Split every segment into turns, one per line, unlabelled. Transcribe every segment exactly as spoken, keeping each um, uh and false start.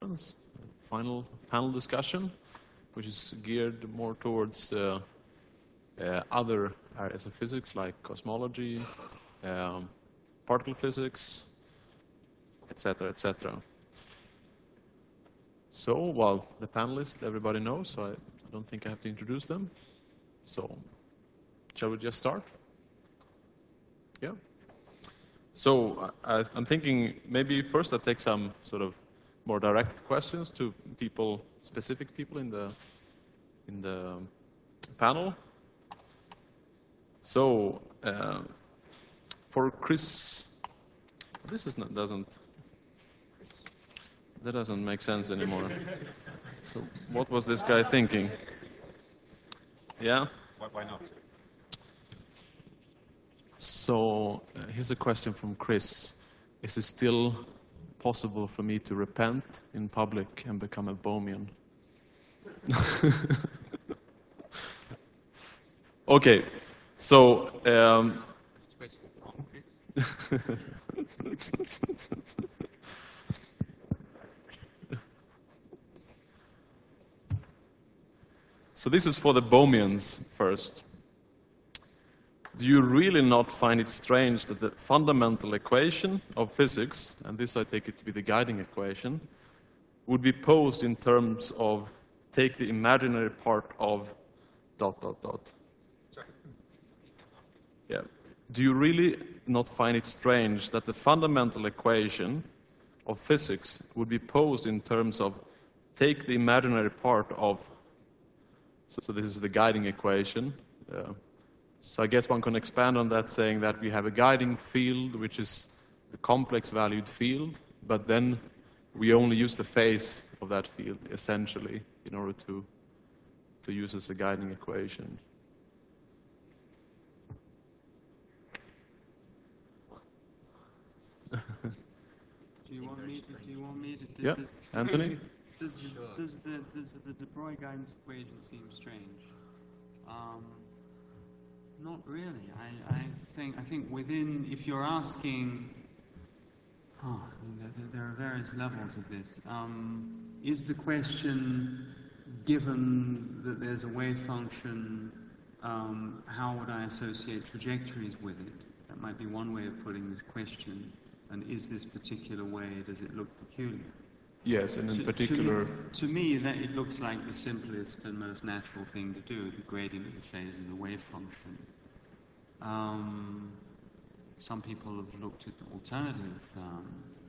conference, final panel discussion, which is geared more towards uh, uh, other areas of physics like cosmology, um, particle physics, et cetera, et cetera. So, well, the panelists everybody knows, so I, I don't think I have to introduce them. So, shall we just start? Yeah. So, I, I'm thinking maybe first I take some sort of more direct questions to people, specific people in the in the panel. So, uh, for Chris, this is not, doesn't that doesn't make sense anymore. So, what was this guy thinking? Yeah.
Why, why not?
So, uh, here's a question from Chris: is it still possible for me to repent in public and become a Bohmian? Okay, so um, so this is for the Bohmians first. Do you really not find it strange that the fundamental equation of physics, and this I take it to be the guiding equation, would be posed in terms of take the imaginary part of dot, dot, dot?
Sorry.
Yeah. Do you really not find it strange that the fundamental equation of physics would be posed in terms of take the imaginary part of, so, so this is the guiding equation. Uh, So I guess one can expand on that saying that we have a guiding field which is a complex valued field, but then we only use the phase of that field essentially in order to, to use as a guiding equation.
Do you want me to, do you want me to do
Yeah,
does,
Anthony?
Does the, does the, does the De Broglie guidance equation seem strange? Um, Not really. I, I think I think within, if you're asking, oh, I mean, there, there are various levels of this. Um, is the question, given that there's a wave function, um, how would I associate trajectories with it? That might be one way of putting this question. And is this particular way, does it look peculiar?
Yes, and in
to,
particular...
To me, to me, that it looks like the simplest and most natural thing to do, the gradient of the phase of the wave function. Um, some people have looked at alternative um,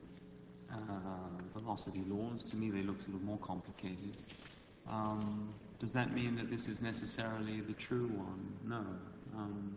uh, velocity laws. To me, they look a little more complicated. Um, does that mean that this is necessarily the true one? No. Um,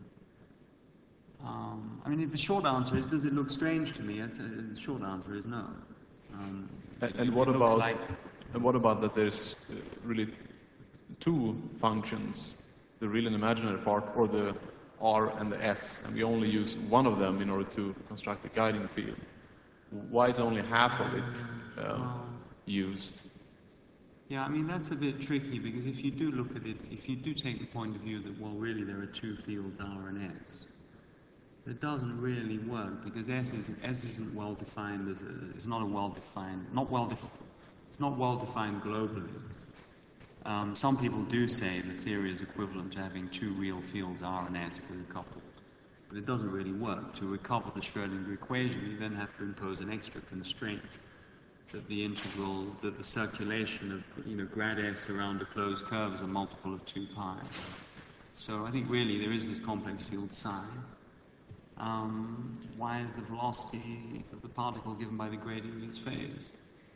um, I mean, the short answer is, does it look strange to me? The short answer is no. Um,
And, and what about like and what about that there's uh, really two functions, the real and imaginary part, or the R and the S, and we only use one of them in order to construct the guiding field? Why is only half of it uh, used?
Yeah, I mean, that's a bit tricky, because if you do look at it, if you do take the point of view that, well, really there are two fields, R and S, it doesn't really work, because S isn't, S isn't well defined as a, it's not a well defined, not well def, it's not well defined globally. Um, some people do say the theory is equivalent to having two real fields, R and S, that are coupled. But it doesn't really work. To recouple the Schrödinger equation, you then have to impose an extra constraint that the integral, that the circulation of, you know, grad S around a closed curve is a multiple of two pi. So I think really there is this complex field psi. Um, why is the velocity of the particle given by the gradient of its phase?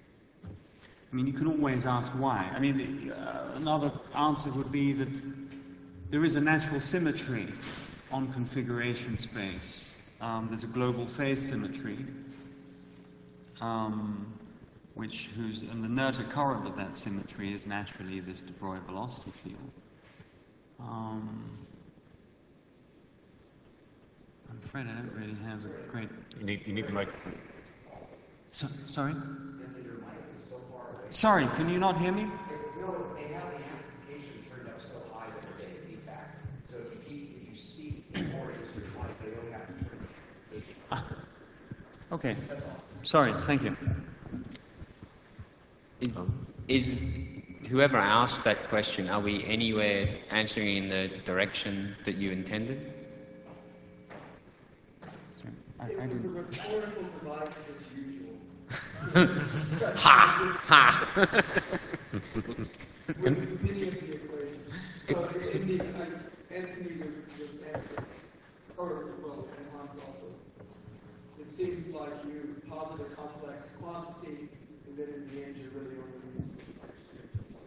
I mean, you can always ask why. I mean, uh, another answer would be that there is a natural symmetry on configuration space. Um, there's a global phase symmetry, um, which whose and the Noether current of that symmetry is naturally this De Broglie velocity field. Um, I'm afraid I don't really have a great...
You need, you need the microphone.
So, sorry? Sorry, can you not hear me?
No, they have the amplification turned up so high that they're getting feedback. So if you keep, if you speak more into your mic, they don't have to turn the amplification.
Ah, okay. Sorry, thank you.
Is, is whoever asked that question, are we anywhere answering in the direction that you intended?
Sorry, I, I
It was a
didn't.
rhetorical device as usual.
Ha! Ha!
With many of the equations. So indeed, I, Anthony was, was answering, or well, and Hans also. It seems like you posit a complex quantity, and then in the end you're really only using complex quantities.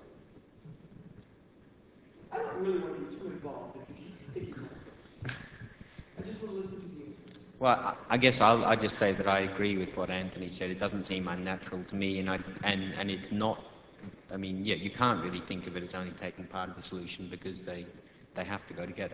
I don't really want to be too involved if you keep thinking about it. I just want to listen to the answers.
Well, I I guess I'll, I'll just say that I agree with what Anthony said. It doesn't seem unnatural to me, and I and and it's not. I mean, yeah, you can't really think of it as only taking part of the solution because they they have to go together.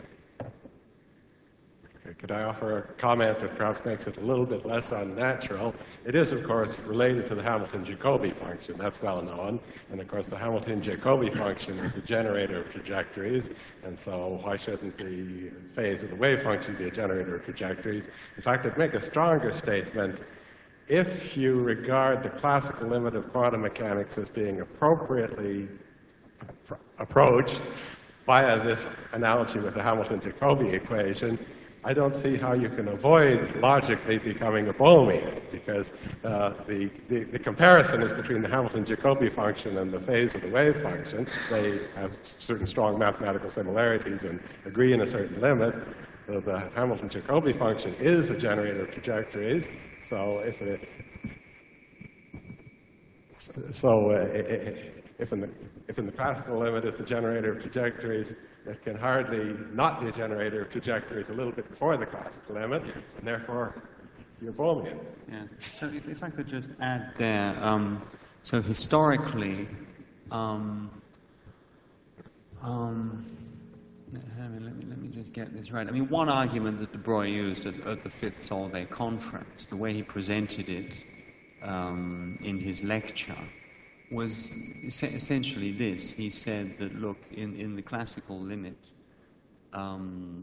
Okay, could I offer a comment that perhaps makes it a little bit less unnatural? It is, of course, related to the Hamilton-Jacobi function. That's well known. And, of course, the Hamilton-Jacobi function is a generator of trajectories. And so why shouldn't the phase of the wave function be a generator of trajectories? In fact, I'd make a stronger statement. If you regard the classical limit of quantum mechanics as being appropriately appro- approached via this analogy with the Hamilton-Jacobi equation, I don't see how you can avoid logically becoming a Bohmian, because uh, the, the, the comparison is between the Hamilton-Jacobi function and the phase of the wave function. They have certain strong mathematical similarities and agree in a certain limit. Uh, the Hamilton-Jacobi function is a generator of trajectories, so if it, so uh, if in the if in the classical limit it's a generator of trajectories, it can hardly not be a generator of trajectories a little bit before the classical limit, and therefore you're Bohmian.
Yeah. So if, if I could just add there, um, so historically, um, um, let me, let me let me just get this right. I mean, one argument that De Broglie used at, at the Fifth Solvay conference, the way he presented it um, in his lecture, was es- essentially this. He said that, look, in, in the classical limit, um,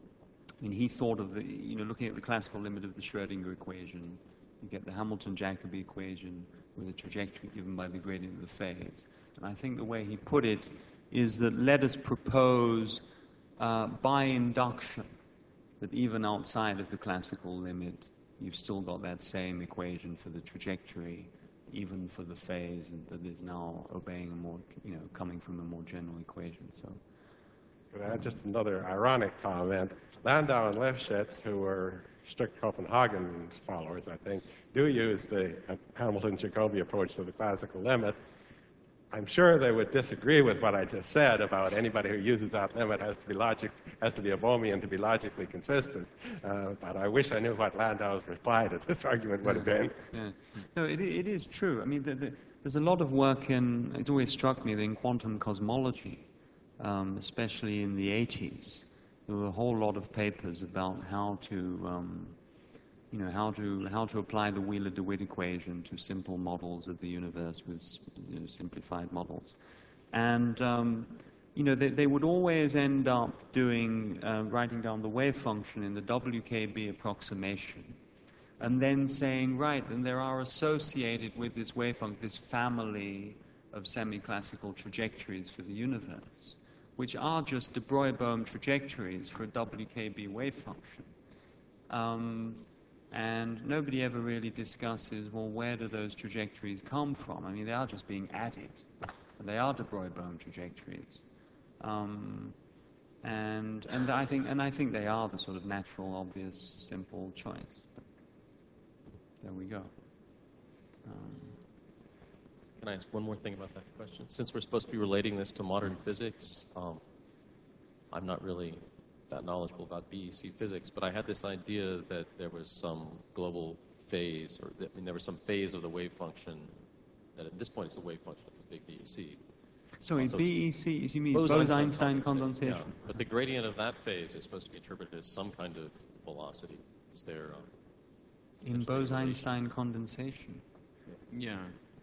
I mean, he thought of the, you know, looking at the classical limit of the Schrödinger equation, you get the Hamilton-Jacobi equation with a trajectory given by the gradient of the phase. And I think the way he put it is that let us propose uh, by induction that even outside of the classical limit, you've still got that same equation for the trajectory, even for the phase that is now obeying a more, you know, coming from a more general equation. So,
Could I add just another ironic comment? Landau and Lifshitz, who were strict Copenhagen followers, I think, do use the Hamilton-Jacobi approach to the classical limit. I'm sure they would disagree with what I just said about anybody who uses that limit has to be logic, has to be a Bohmian to be logically consistent. Uh, but I wish I knew what Landau's reply to this argument would have been.
yeah. No, it, it is true. I mean, the, the, there's a lot of work in, it always struck me, that in quantum cosmology, um, especially in the eighties, there were a whole lot of papers about how to, um, you know, how to how to apply the Wheeler-DeWitt equation to simple models of the universe with, you know, simplified models, and um, you know they, they would always end up doing uh, writing down the wave function in the W K B approximation, and then saying, right, and there are associated with this wave function this family of semi-classical trajectories for the universe, which are just de Broglie-Bohm trajectories for a W K B wave function. Um, And nobody ever really discusses, well, where do those trajectories come from? I mean, they are just being added. They are de Broglie-Bohm trajectories. Um, and, and, I think, and I think they are the sort of natural, obvious, simple choice. But there we go. Um,
Can I ask one more thing about that question? Since we're supposed to be relating this to modern physics, um, I'm not really that knowledgeable about B E C physics, but I had this idea that there was some global phase, or that, I mean, there was some phase of the wave function that at this point is the wave function of the big B E C.
sorry,
So
B
it's
E C, you mean
Bose-Einstein
Bose-Einstein
condensation.
condensation?
Yeah, but the gradient of that phase is supposed to be interpreted as some kind of velocity. Is there um,
In
potentially a
Bose-Einstein
relation?
condensation?
Yeah.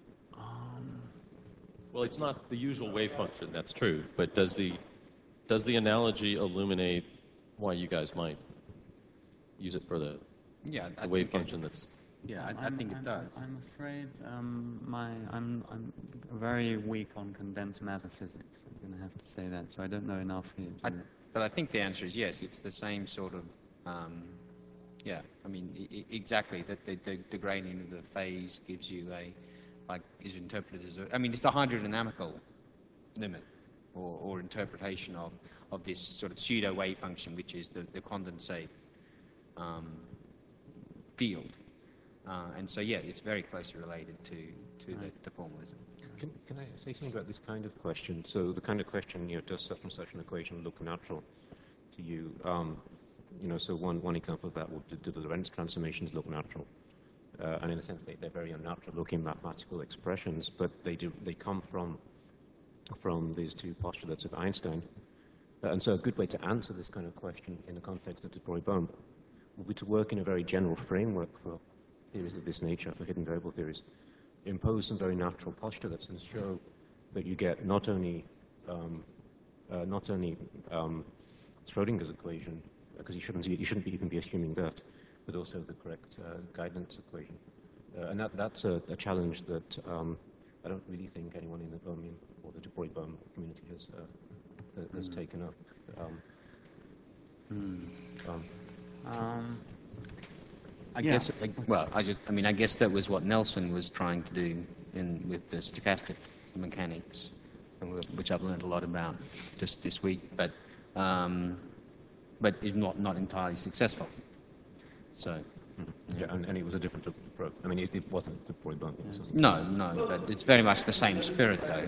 Um,
Well, it's not the usual wave function, that's true, but does the does the analogy illuminate why you guys might use it for the,
Yeah, I
the wave
think I-
function that's
Yeah, I, I
I'm-
think it
I'm-
does.
I'm afraid um, my I'm I'm very weak on condensed matter physics. I'm going to have to say that. So I don't know enough here. To,
I, but I think the answer is yes. It's the same sort of, um, yeah. I mean, I, I, exactly. That the, the, the gradient of the phase gives you a, like, is interpreted as a. I mean, it's the hydrodynamical limit, or, or interpretation of of this sort of pseudo wave function, which is the the condensate um, field. Uh, and so, yeah, it's very closely related to to the, the formalism.
Can, can I say something about this kind of question? So the kind of question, you know, does such and such an equation look natural to you? Um, you know, so one, one example of that would do the Lorentz transformations look natural? Uh, and in a sense, they, they're very unnatural-looking mathematical expressions, but they do they come from from these two postulates of Einstein. Uh, and so a good way to answer this kind of question in the context of de Broglie-Bohm would be to work in a very general framework for theories of this nature, for hidden variable theories, impose some very natural postulates and show that you get not only um, uh, not only um, Schrodinger's equation, because you shouldn't you shouldn't even be assuming that, but also the correct uh, guidance equation, uh, and that that's a, a challenge that um, I don't really think anyone in the Bohmian or the de Broglie-Bohm community has uh, has mm. taken up. Um,
mm.
um,
um,
I
Yeah.
guess, I, well, I just, I mean, I guess that was what Nelson was trying to do in, with the stochastic mechanics, and we- which I've learned a lot about just this week, but, um, but is not, not entirely successful. So,
yeah, and, and it was a different approach. I mean, it, it wasn't de Broglie-Bohm. It was something.
no, no, but it's very much the same spirit, though.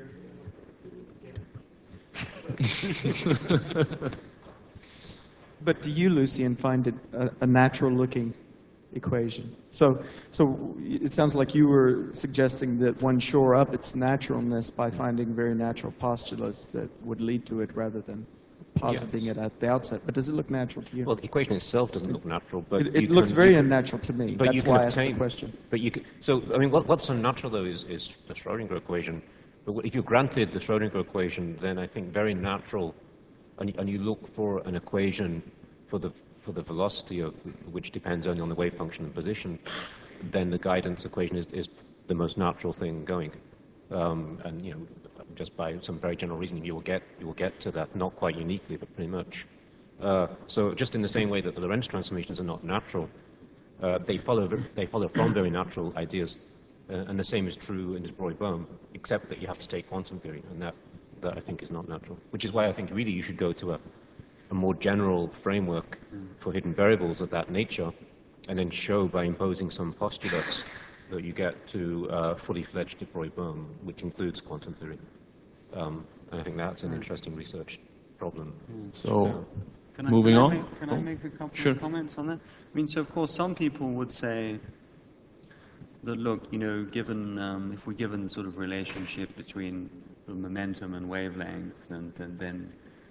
But do you, Lucian, find it a, a natural-looking equation? So, so it sounds like you were suggesting that one shore up its naturalness by finding very natural postulates that would lead to it rather than positing
Yes.
it at the outset. But does it look natural to you?
Well, the equation itself doesn't look natural, but
it it
you
looks
can-
very
you can-
unnatural to me.
But you
That's
can
why I asked
obtain,
the question.
But you can, so, I mean, what, what's unnatural, though, is, is the Schrodinger equation. But if you're granted the Schrodinger equation, then I think very natural, and, and you look for an equation for the, for the velocity of the, which depends only on the wave function and position, then the guidance equation is, is the most natural thing going. Um, and, you know, just by some very general reasoning, you will get, you will get to that, not quite uniquely, but pretty much. Uh, so just in the same way that the Lorentz transformations are not natural, uh, they follow they follow from very natural ideas, uh, and the same is true in de Broglie-Bohm, except that you have to take quantum theory, and that that I think is not natural. Which is why I think really you should go to a, a more general framework for hidden variables of that nature, and then show by imposing some postulates that you get to uh, fully fledged de Broglie-Bohm, which includes quantum theory. Um, and I think that's an interesting research problem.
So,
Yeah.
Can I,
moving
can I
on.
Make, can I
Oh,
make a couple
sure.
of comments on that? I mean, so of course, some people would say that, look, you know, given um, if we're given the sort of relationship between sort of momentum and wavelength, and, and then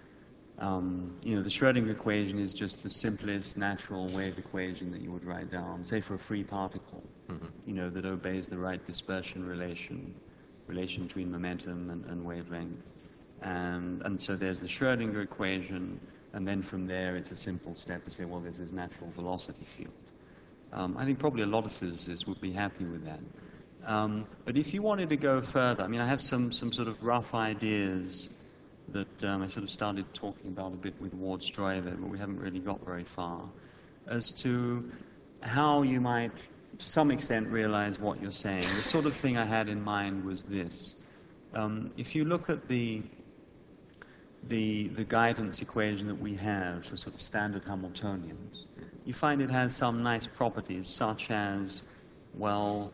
um, you know, the Schrodinger equation is just the simplest natural wave equation that you would write down, say for a free particle,
Mm-hmm.
you know, that obeys the right dispersion relation, relation between momentum and, and wavelength. And, and so there's the Schrodinger equation, and then from there it's a simple step to say, well, there's this natural velocity field. Um, I think probably a lot of physicists would be happy with that. Um, but if you wanted to go further, I mean, I have some, some sort of rough ideas that um, I sort of started talking about a bit with Ward Struyver, but we haven't really got very far, as to how you might, to some extent, realize what you're saying. The sort of thing I had in mind was this. Um, if you look at the The, the guidance equation that we have for sort of standard Hamiltonians, you find it has some nice properties, such as, well,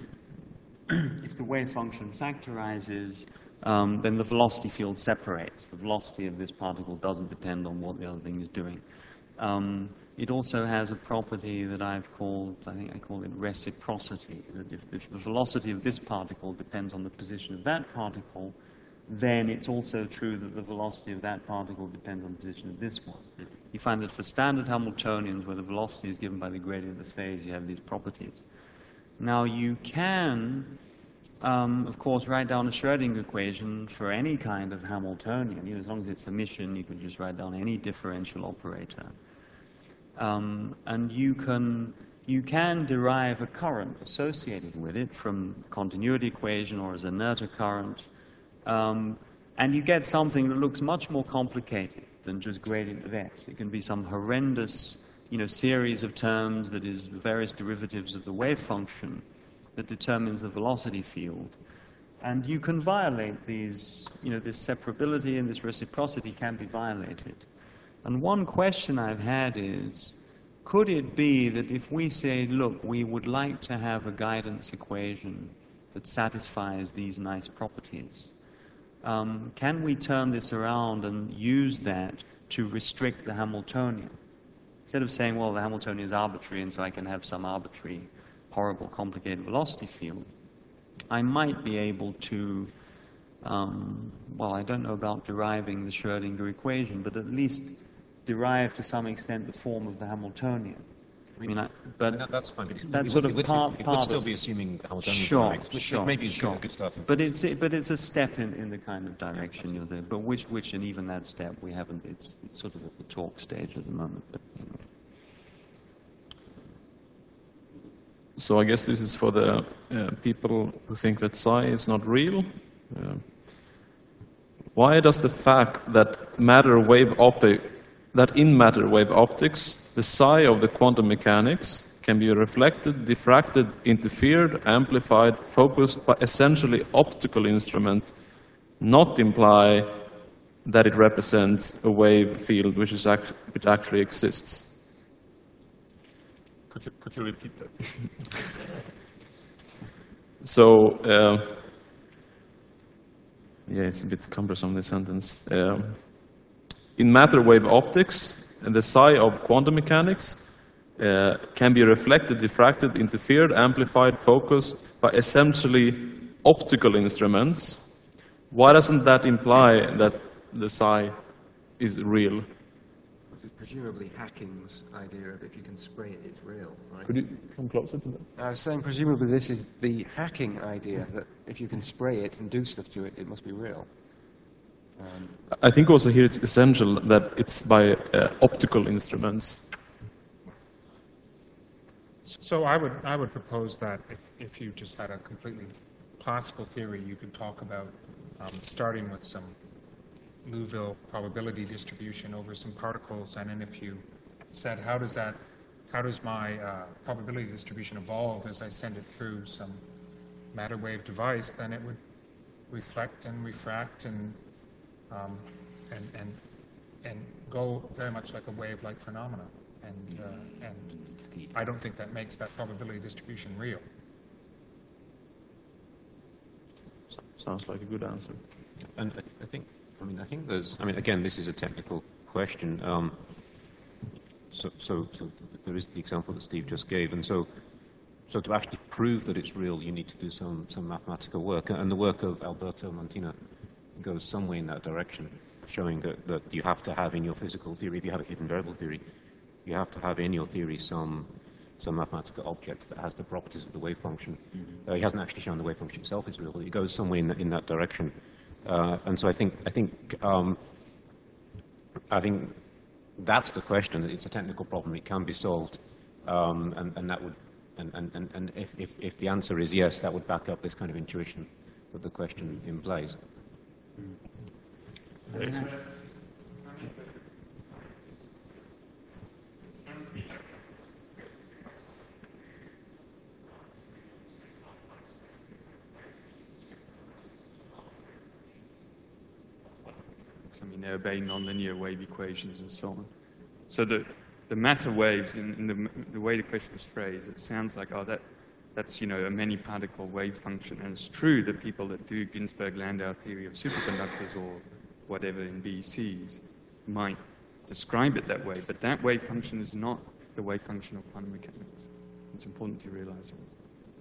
if the wave function factorizes, um, then the velocity field separates. The velocity of this particle doesn't depend on what the other thing is doing. Um, it also has a property that I've called, I think I call it reciprocity, that if, if the velocity of this particle depends on the position of that particle, then it's also true that the velocity of that particle depends on the position of this one. You find that for standard Hamiltonians, where the velocity is given by the gradient of the phase, you have these properties. Now, you can, um, of course, write down a Schrodinger equation for any kind of Hamiltonian. You know, as long as it's Hermitian, you can just write down any differential operator. Um, and you can, you can derive a current associated with it from continuity equation or as a Noether current, um, and you get something that looks much more complicated than just gradient of x. It can be some horrendous, you know, series of terms that is various derivatives of the wave function that determines the velocity field. And you can violate these, you know, this separability and this reciprocity can be violated. And one question I've had is, could it be that if we say, look, we would like to have a guidance equation that satisfies these nice properties, um, can we turn this around and use that to restrict the Hamiltonian? Instead of saying, well, the Hamiltonian is arbitrary and so I can have some arbitrary, horrible, complicated velocity field, I might be able to, um, well, I don't know about deriving the Schrödinger equation, but at least derive to some extent the form of the Hamiltonian. I mean, I, but
that, that's fine. But
that's
it
sort
would,
of
it would,
part,
it
part
would still
of,
be assuming Hamiltonian
sure,
dynamics, which
sure,
maybe is
sure.
a good starting.
But it's but it's a step in, in the kind of direction you're there. But which which and even that step we haven't. It's it's sort of at the talk stage at the moment. But you know.
So I guess this is for the uh, people who think that psi is not real. Uh, why does the fact that matter wave optic that in matter wave optics the psi of the quantum mechanics can be reflected, diffracted, interfered, amplified, focused by essentially optical instrument, not imply that it represents a wave field which is act which actually exists?
Could you, could you repeat that?
So, uh, yeah, it's a bit cumbersome, this sentence. Um, in matter wave optics, the psi of quantum mechanics uh, can be reflected, diffracted, interfered, amplified, focused by essentially optical instruments. Why doesn't that imply that the psi is real?
Presumably Hacking's idea of if you can spray it, it's real, right?
Could you come closer to that?
I was saying presumably this is the Hacking idea, that if you can spray it and do stuff to it, it must be real. Um,
I think also here it's essential that it's by uh, optical instruments.
So I would, I would propose that if, if you just had a completely classical theory, you could talk about um, starting with some Liouville probability distribution over some particles, and then if you said, how does that, how does my uh, probability distribution evolve as I send it through some matter wave device, then it would reflect and refract and um, and and and go very much like a wave-like phenomena. And uh, and I don't think that makes that probability distribution real.
Sounds like a good answer.
And I, I think, I mean, I think there's, I mean, again, this is a technical question. Um, so, so, so there is the example that Steve just gave, and so, so to actually prove that it's real, you need to do some some mathematical work, and the work of Alberto Montina goes some way in that direction, showing that that you have to have in your physical theory, if you have a hidden variable theory, you have to have in your theory some some mathematical object that has the properties of the wave function. Mm-hmm. uh, he hasn't actually shown the wave function itself is real, but it goes some way in, in that direction. Uh, and so I think I think um, I think that's the question. It's a technical problem. It can be solved, um, and, and that would and, and, and if, if, if the answer is yes, that would back up this kind of intuition that the question implies.
Mm.
I mean, they obey nonlinear wave equations and so on. So the, the matter waves, in, in the, the way the question was phrased, it sounds like, oh, that, that's, you know, a many-particle wave function. And it's true that people that do Ginzburg-Landau theory of superconductors or whatever in B E Cs might describe it that way. But that wave function is not the wave function of quantum mechanics. It's important to realize it.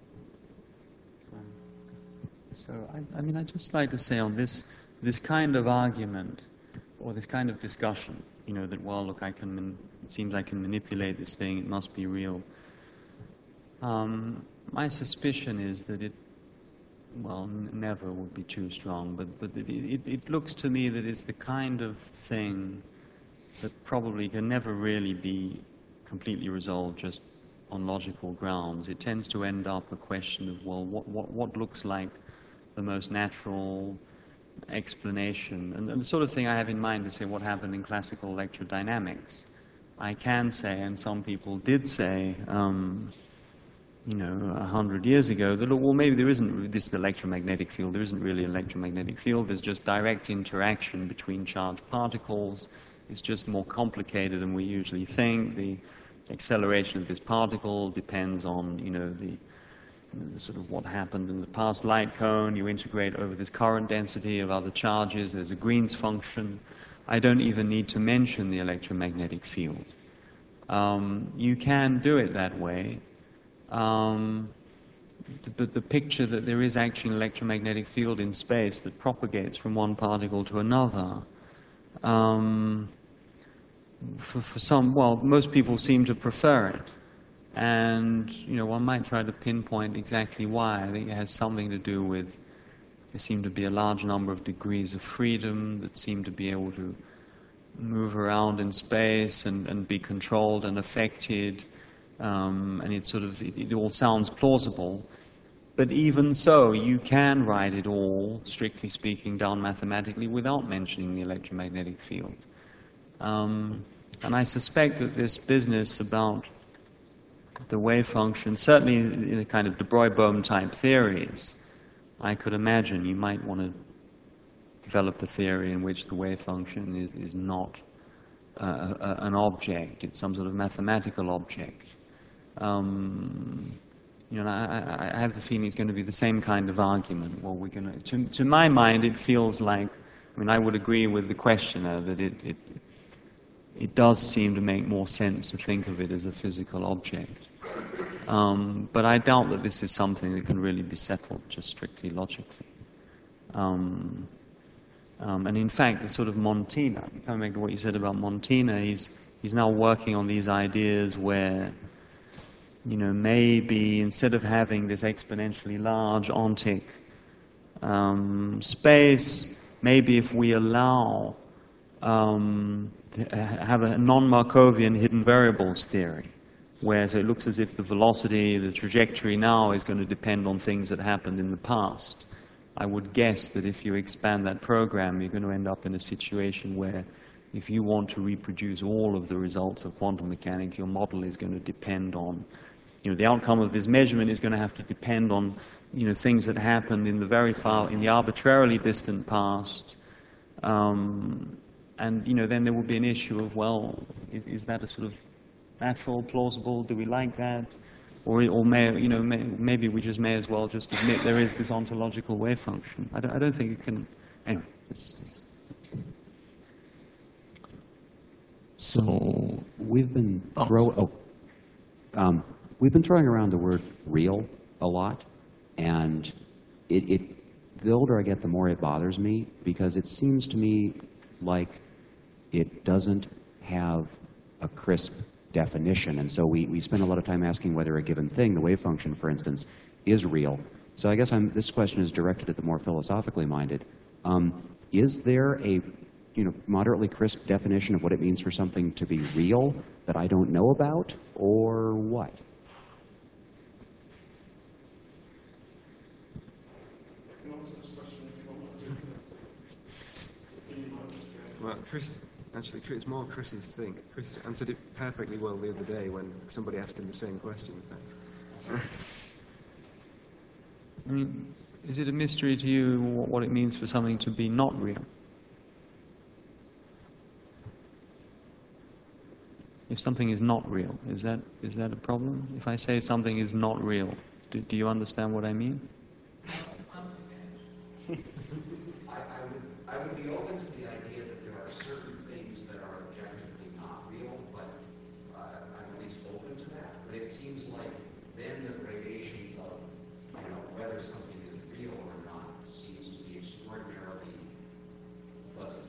So, I, I mean, I'd just like to say on this, this kind of argument, or this kind of discussion, you know, that, well, look, I can, man- it seems I can manipulate this thing, it must be real. Um, my suspicion is that it, well, n- never would be too strong, but, but it, it, it looks to me that it's the kind of thing that probably can never really be completely resolved just on logical grounds. It tends to end up a question of, well, what, what, what looks like the most natural explanation? And, and the sort of thing I have in mind is, say, what happened in classical electrodynamics. I can say, and some people did say, um, you know, a hundred years ago, that, well, maybe there isn't this electromagnetic field, there isn't really an electromagnetic field, there's just direct interaction between charged particles. It's just more complicated than we usually think. The acceleration of this particle depends on, you know, the, you know, the sort of what happened in the past light cone. You integrate over this current density of other charges. There's a Green's function. I don't even need to mention the electromagnetic field. Um, you can do it that way. Um, but the picture that there is actually an electromagnetic field in space that propagates from one particle to another, um, for, for some, well, most people seem to prefer it. And, you know, one might try to pinpoint exactly why. I think it has something to do with there seem to be a large number of degrees of freedom that seem to be able to move around in space and, and be controlled and affected. Um, and it sort of, it, it all sounds plausible. But even so, you can write it all, strictly speaking, down mathematically without mentioning the electromagnetic field. Um, and I suspect that this business about the wave function, certainly in a kind of de Broglie type theories, I could imagine you might want to develop a theory in which the wave function is, is not uh, a, an object, it's some sort of mathematical object. Um, you know, I, I have the feeling it's going to be the same kind of argument. Well, we're going to, to, to my mind, it feels like, I mean, I would agree with the questioner that it, it, it does seem to make more sense to think of it as a physical object. Um, but I doubt that this is something that can really be settled just strictly logically. Um, um, and in fact, the sort of Montina, coming back to what you said about Montina, he's, he's now working on these ideas where, you know, maybe instead of having this exponentially large ontic um, space, maybe if we allow um, to have a non-Markovian hidden variables theory, where so it looks as if the velocity, the trajectory now is going to depend on things that happened in the past. I would guess that if you expand that program, you're going to end up in a situation where if you want to reproduce all of the results of quantum mechanics, your model is going to depend on, you know, the outcome of this measurement is going to have to depend on, you know, things that happened in the very far, in the arbitrarily distant past. Um, and, you know, then there will be an issue of, well, is, is that a sort of natural, plausible, do we like that? Or, or may, you know, may, maybe we just may as well just admit there is this ontological wave function. I don't, I don't think it can, anyway. It's, it's
so we've been throw, oh, um, we've been throwing around the word real a lot, and it, it, the older I get, the more it bothers me, because it seems to me like it doesn't have a crisp definition. And so we, we spend a lot of time asking whether a given thing, the wave function, for instance, is real. So I guess I'm, this question is directed at the more philosophically minded. Um, is there a you know, moderately crisp definition of what it means for something to be real that I don't know about, or what?
Well, Chris, actually, it's more Chris's thing. Chris answered it perfectly well the other day when somebody asked him the same question.
I mean, is it a mystery to you what it means for something to be not real? If something is not real, is that, is that a problem? If I say something is not real, do, do you understand what I mean?
I, I, would, I would be open to the idea that there are certain things that are objectively not real, but uh, I'm at least open to that. But it seems like then the gradations of, you know, whether something is real or not seems to be extraordinarily fuzzy.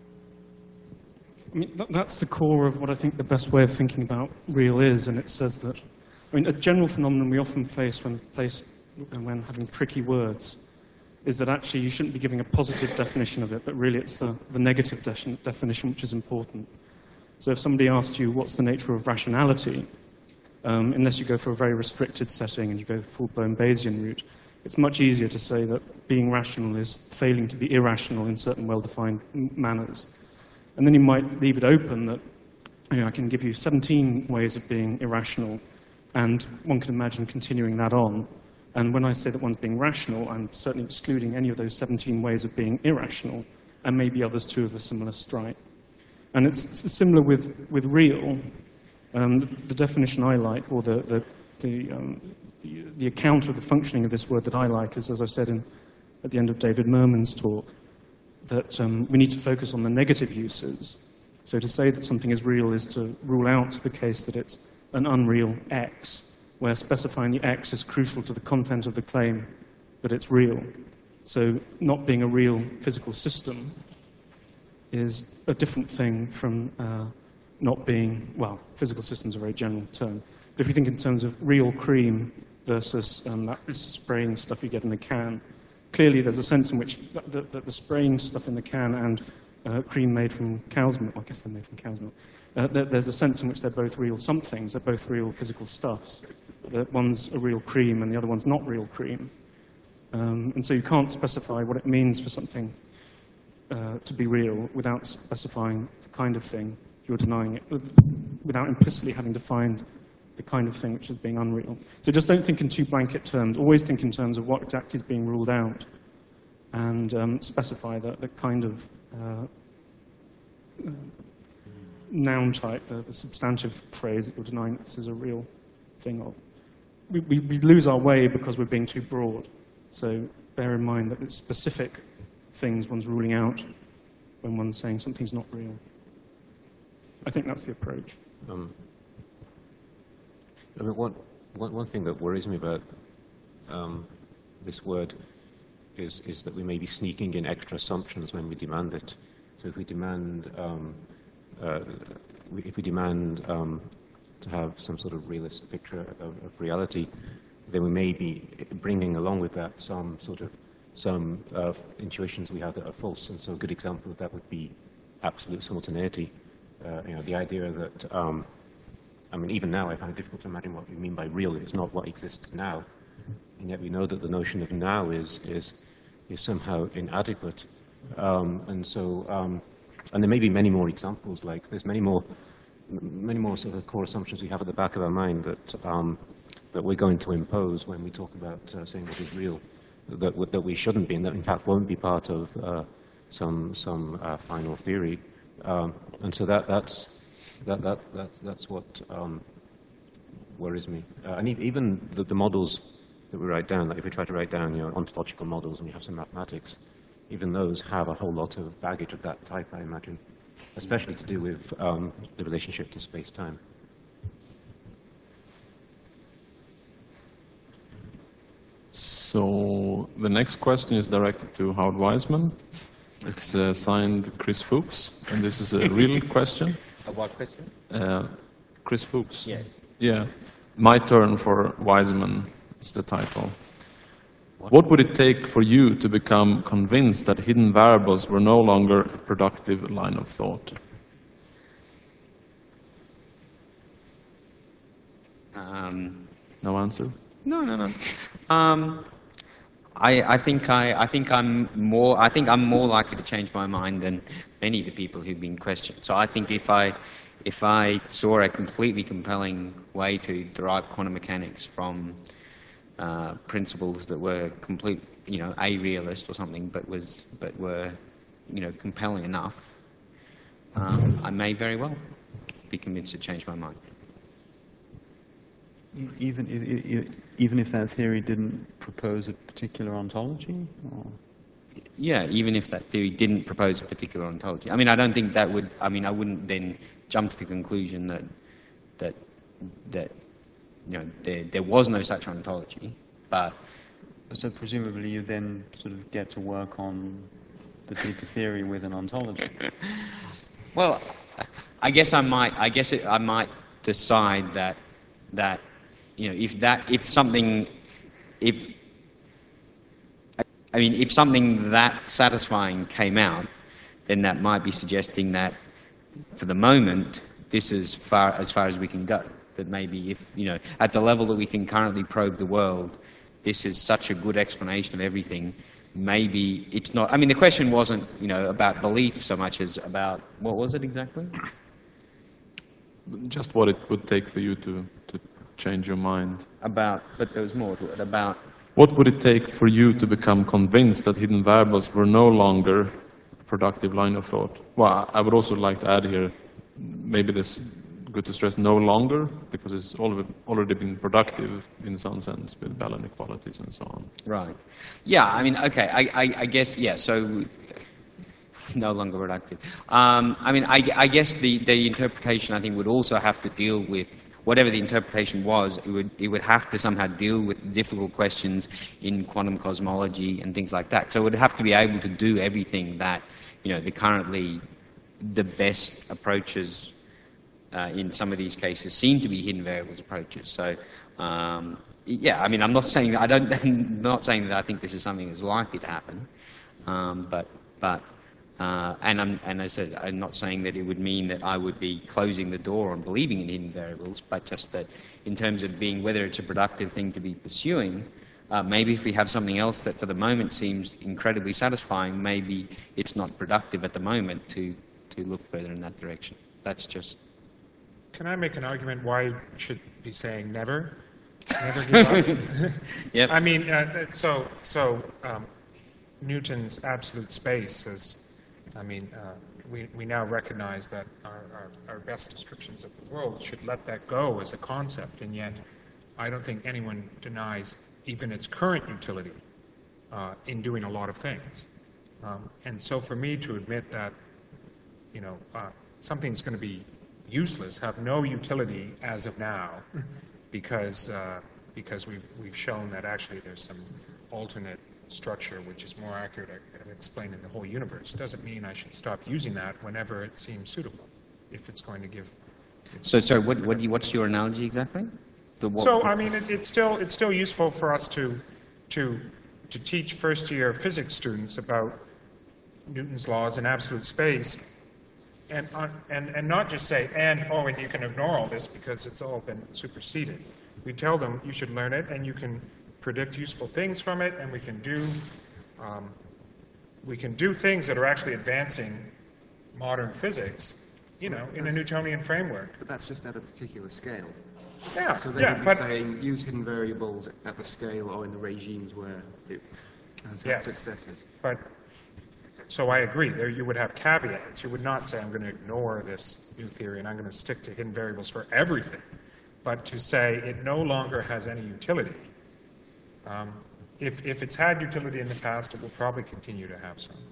I mean, that, that's the core of what I think the best way of thinking about real is, and it says that, I mean, a general phenomenon we often face when, placed, when having tricky words is that actually you shouldn't be giving a positive definition of it, but really it's the, the negative de definition which is important. So if somebody asked you, what's the nature of rationality, um, unless you go for a very restricted setting and you go the full-blown Bayesian route. It's much easier to say that being rational is failing to be irrational in certain well-defined manners. And then you might leave it open that, you know, I can give you seventeen ways of being irrational, and one can imagine continuing that on. And when I say that one's being rational, I'm certainly excluding any of those seventeen ways of being irrational, and maybe others too of a similar stripe. And it's, it's similar with, with real. Um, the, the definition I like, or the, the, the, um, the, the account of the functioning of this word that I like is, as I said in, at the end of David Merman's talk, that um, we need to focus on the negative uses. So to say that something is real is to rule out the case that it's an unreal X, where specifying the X is crucial to the content of the claim that it's real. So not being a real physical system is a different thing from uh, not being, well, physical systems are a very general term. But if you think in terms of real cream versus um, that spraying stuff you get in a can, clearly there's a sense in which the, the, the spraying stuff in the can and uh, cream made from cow's milk, well, I guess they're made from cow's milk, uh, there, there's a sense in which they're both real somethings, they're both real physical stuffs. That one's a real cream and the other one's not real cream. Um, and so you can't specify what it means for something uh, to be real without specifying the kind of thing you're denying it, with, without implicitly having defined the kind of thing which is being unreal. So just don't think in too blanket terms. Always think in terms of what exactly is being ruled out, and um, specify the, the kind of uh, uh, noun type, the, the substantive phrase that you're denying this is a real thing of. We, we, we lose our way because we're being too broad. So bear in mind that it's specific things one's ruling out when one's saying something's not real. I think that's the approach.
Um, I mean, one, one, one thing that worries me about um, this word is, is that we may be sneaking in extra assumptions when we demand it. So if we demand, um, uh, if we demand um, to have some sort of realist picture of, of reality, then we may be bringing along with that some sort of some uh, intuitions we have that are false. And so a good example of that would be absolute simultaneity. Uh, you know, the idea that, um, I mean, even now I find it difficult to imagine what we mean by real. It's not what exists now. And yet we know that the notion of now is, is, is somehow inadequate. Um, and so, um, and there may be many more examples like this, many more, many more sort of core assumptions we have at the back of our mind that, um, that we're going to impose when we talk about uh, saying what is real, that, that we shouldn't be, and that in fact won't be part of uh, some, some uh, final theory. Um, and so that, that's, that, that, that's, that's what um, worries me. Uh, and even the, the models that we write down, like if we try to write down, you know, ontological models and we have some mathematics, even those have a whole lot of baggage of that type, I imagine, especially to do with um, the relationship to space-time.
So the next question is directed to Howard Wiseman. It's uh, signed Chris Fuchs, and this is a real question.
A what question?
Uh, Chris Fuchs.
Yes.
Yeah. My Turn for Wiseman is the title. What? What would it take for you to become convinced that hidden variables were no longer a productive line of thought?
Um,
no answer?
No, no, no. Um, I, I think I, I think I'm more. I think I'm more likely to change my mind than many of the people who've been questioned. So I think if I, if I saw a completely compelling way to derive quantum mechanics from uh, principles that were complete, you know, a-realist or something, but was, but were, you know, compelling enough, um, I may very well be convinced to change my mind.
Even if, even if that theory didn't propose a particular ontology? Or?
Yeah, even if that theory didn't propose a particular ontology. I mean, I don't think that would, I mean, I wouldn't then jump to the conclusion that, that, that you know, there, there was no such ontology, but...
So presumably you then sort of get to work on the deeper theory with an ontology.
Well, I guess I might, I guess it, I might decide that, that, you know, if that, if something, if, I mean, if something that satisfying came out, then that might be suggesting that, for the moment, this is far as far as we can go. That maybe if, you know, at the level that we can currently probe the world, this is such a good explanation of everything, maybe it's not. I mean, the question wasn't, you know, about belief so much as about, what was it exactly?
Just what it would take for you to, to change your mind.
About, but there was more to it, about...
What would it take for you to become convinced that hidden variables were no longer a productive line of thought? Well, I would also like to add here, maybe this good to stress no longer, because it's already been productive in some sense with Bell inequalities and so on.
Right. Yeah, I mean, okay, I, I, I guess, yeah, so no longer productive. Um, I mean, I, I guess the, the interpretation, I think, would also have to deal with, whatever the interpretation was, it would, it would have to somehow deal with difficult questions in quantum cosmology and things like that. So it would have to be able to do everything that, you know, the currently the best approaches uh, in some of these cases seem to be hidden variables approaches. So, um, yeah, I mean, I'm not saying that I don't, I'm not saying that I think this is something that's likely to happen, um, but, but, uh, and I'm, and I said, I'm not saying that it would mean that I would be closing the door on believing in hidden variables, but just that in terms of being whether it's a productive thing to be pursuing, uh, maybe if we have something else that for the moment seems incredibly satisfying, maybe it's not productive at the moment to, to look further in that direction. That's just...
Can I make an argument why you should be saying never? Never give up?
Yep.
I mean, uh, so, so um, Newton's absolute space is, I mean, uh, we, we now recognize that our, our, our best descriptions of the world should let that go as a concept, and yet I don't think anyone denies even its current utility uh, in doing a lot of things. Um, and so for me to admit that, you know, uh, something's going to be useless, have no utility as of now, because uh, because we've we've shown that actually there's some alternate structure which is more accurate at explaining the whole universe, doesn't mean I should stop using that whenever it seems suitable, if it's going to give.
So, sorry, what, what do you, what's your analogy exactly? The what,
so, I mean, it, it's still it's still useful for us to to to teach first-year physics students about Newton's laws in absolute space. And, uh, and, and not just say, and, oh, and you can ignore all this because it's all been superseded. We tell them you should learn it, and you can predict useful things from it, and we can do, um, we can do things that are actually advancing modern physics, you know, in a Newtonian framework.
But that's just at a particular scale.
Yeah,
so they
yeah,
would be
but
saying use hidden variables at the scale or in the regimes where it has had
yes,
successes.
But so I agree. There you would have caveats. You would not say, I'm going to ignore this new theory and I'm going to stick to hidden variables for everything. But to say it no longer has any utility. Um, if, if it's had utility in the past, it will probably continue to have some.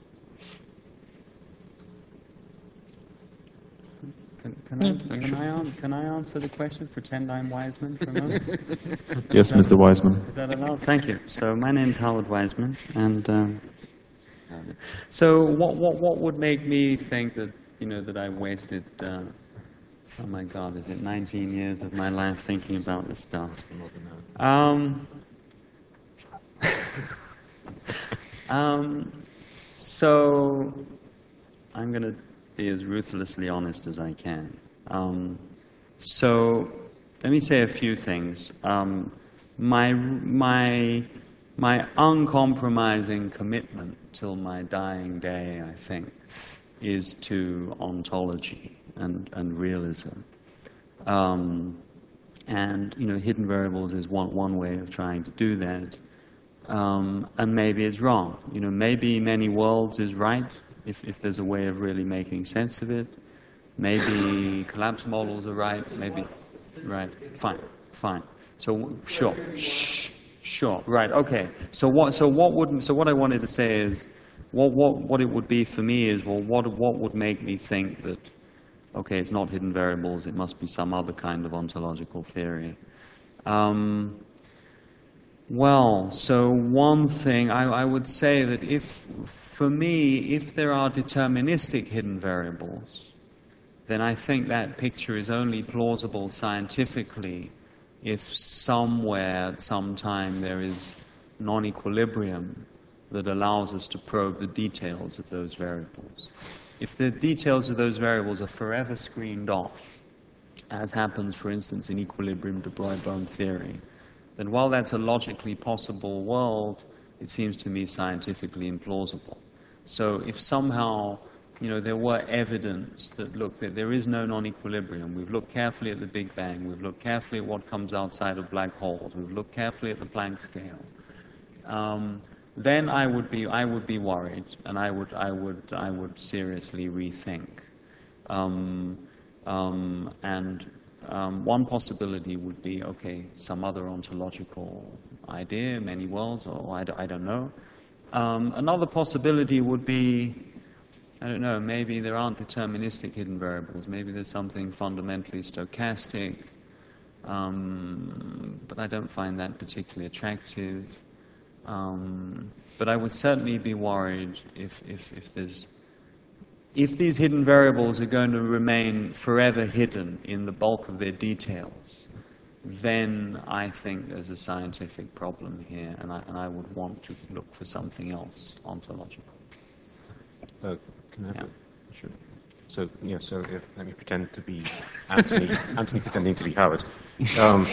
Can, can, I, can, I, an, can I answer the question? Pretend I'm Wiseman for a moment?
Yes,
that,
Mister Wiseman.
Is that allowed? Thank you. So my name's Howard Wiseman, and um, so what, what, what would make me think that, you know, that I wasted, uh, oh my God, is it nineteen years of my life thinking about this stuff? Um, um, so I'm going to be as ruthlessly honest as I can. Um, so let me say a few things. Um, my, my, my uncompromising commitment till my dying day, I think, is to ontology and, and realism. Um, and, you know, hidden variables is one, one way of trying to do that. Um, and maybe it's wrong. You know, maybe many worlds is right, if, if there's a way of really making sense of it. Maybe collapse models are right, maybe, right, fine, fine. So, sure, shh, sure, right, okay. So what, so what would, so what I wanted to say is, what, what, what it would be for me is, well, what, what would make me think that, okay, it's not hidden variables, it must be some other kind of ontological theory. Um, well, so one thing, I, I would say that if, for me, if there are deterministic hidden variables, then I think that picture is only plausible scientifically if somewhere at some time there is non-equilibrium that allows us to probe the details of those variables. If the details of those variables are forever screened off, as happens, for instance, in equilibrium de Broglie theory, then while that's a logically possible world, it seems to me scientifically implausible. So if somehow, you know, there were evidence that, look, that there is no non-equilibrium, we've looked carefully at the Big Bang, we've looked carefully at what comes outside of black holes, we've looked carefully at the Planck scale, um, then I would be I would be worried, and I would I would I would seriously rethink. Um, um, and um, one possibility would be, okay, some other ontological idea, many worlds, or I, d I don't know. Um, another possibility would be, I don't know, maybe there aren't deterministic hidden variables. Maybe there's something fundamentally stochastic, um, but I don't find that particularly attractive. Um, but I would certainly be worried if, if, if there's if these hidden variables are going to remain forever hidden in the bulk of their details, then I think there's a scientific problem here, and I, and I would want to look for something else ontological.
Uh, can I have
Yeah.
it? Sure. So, yeah, so if, let me pretend to be Anthony, Anthony pretending to be Howard. Um,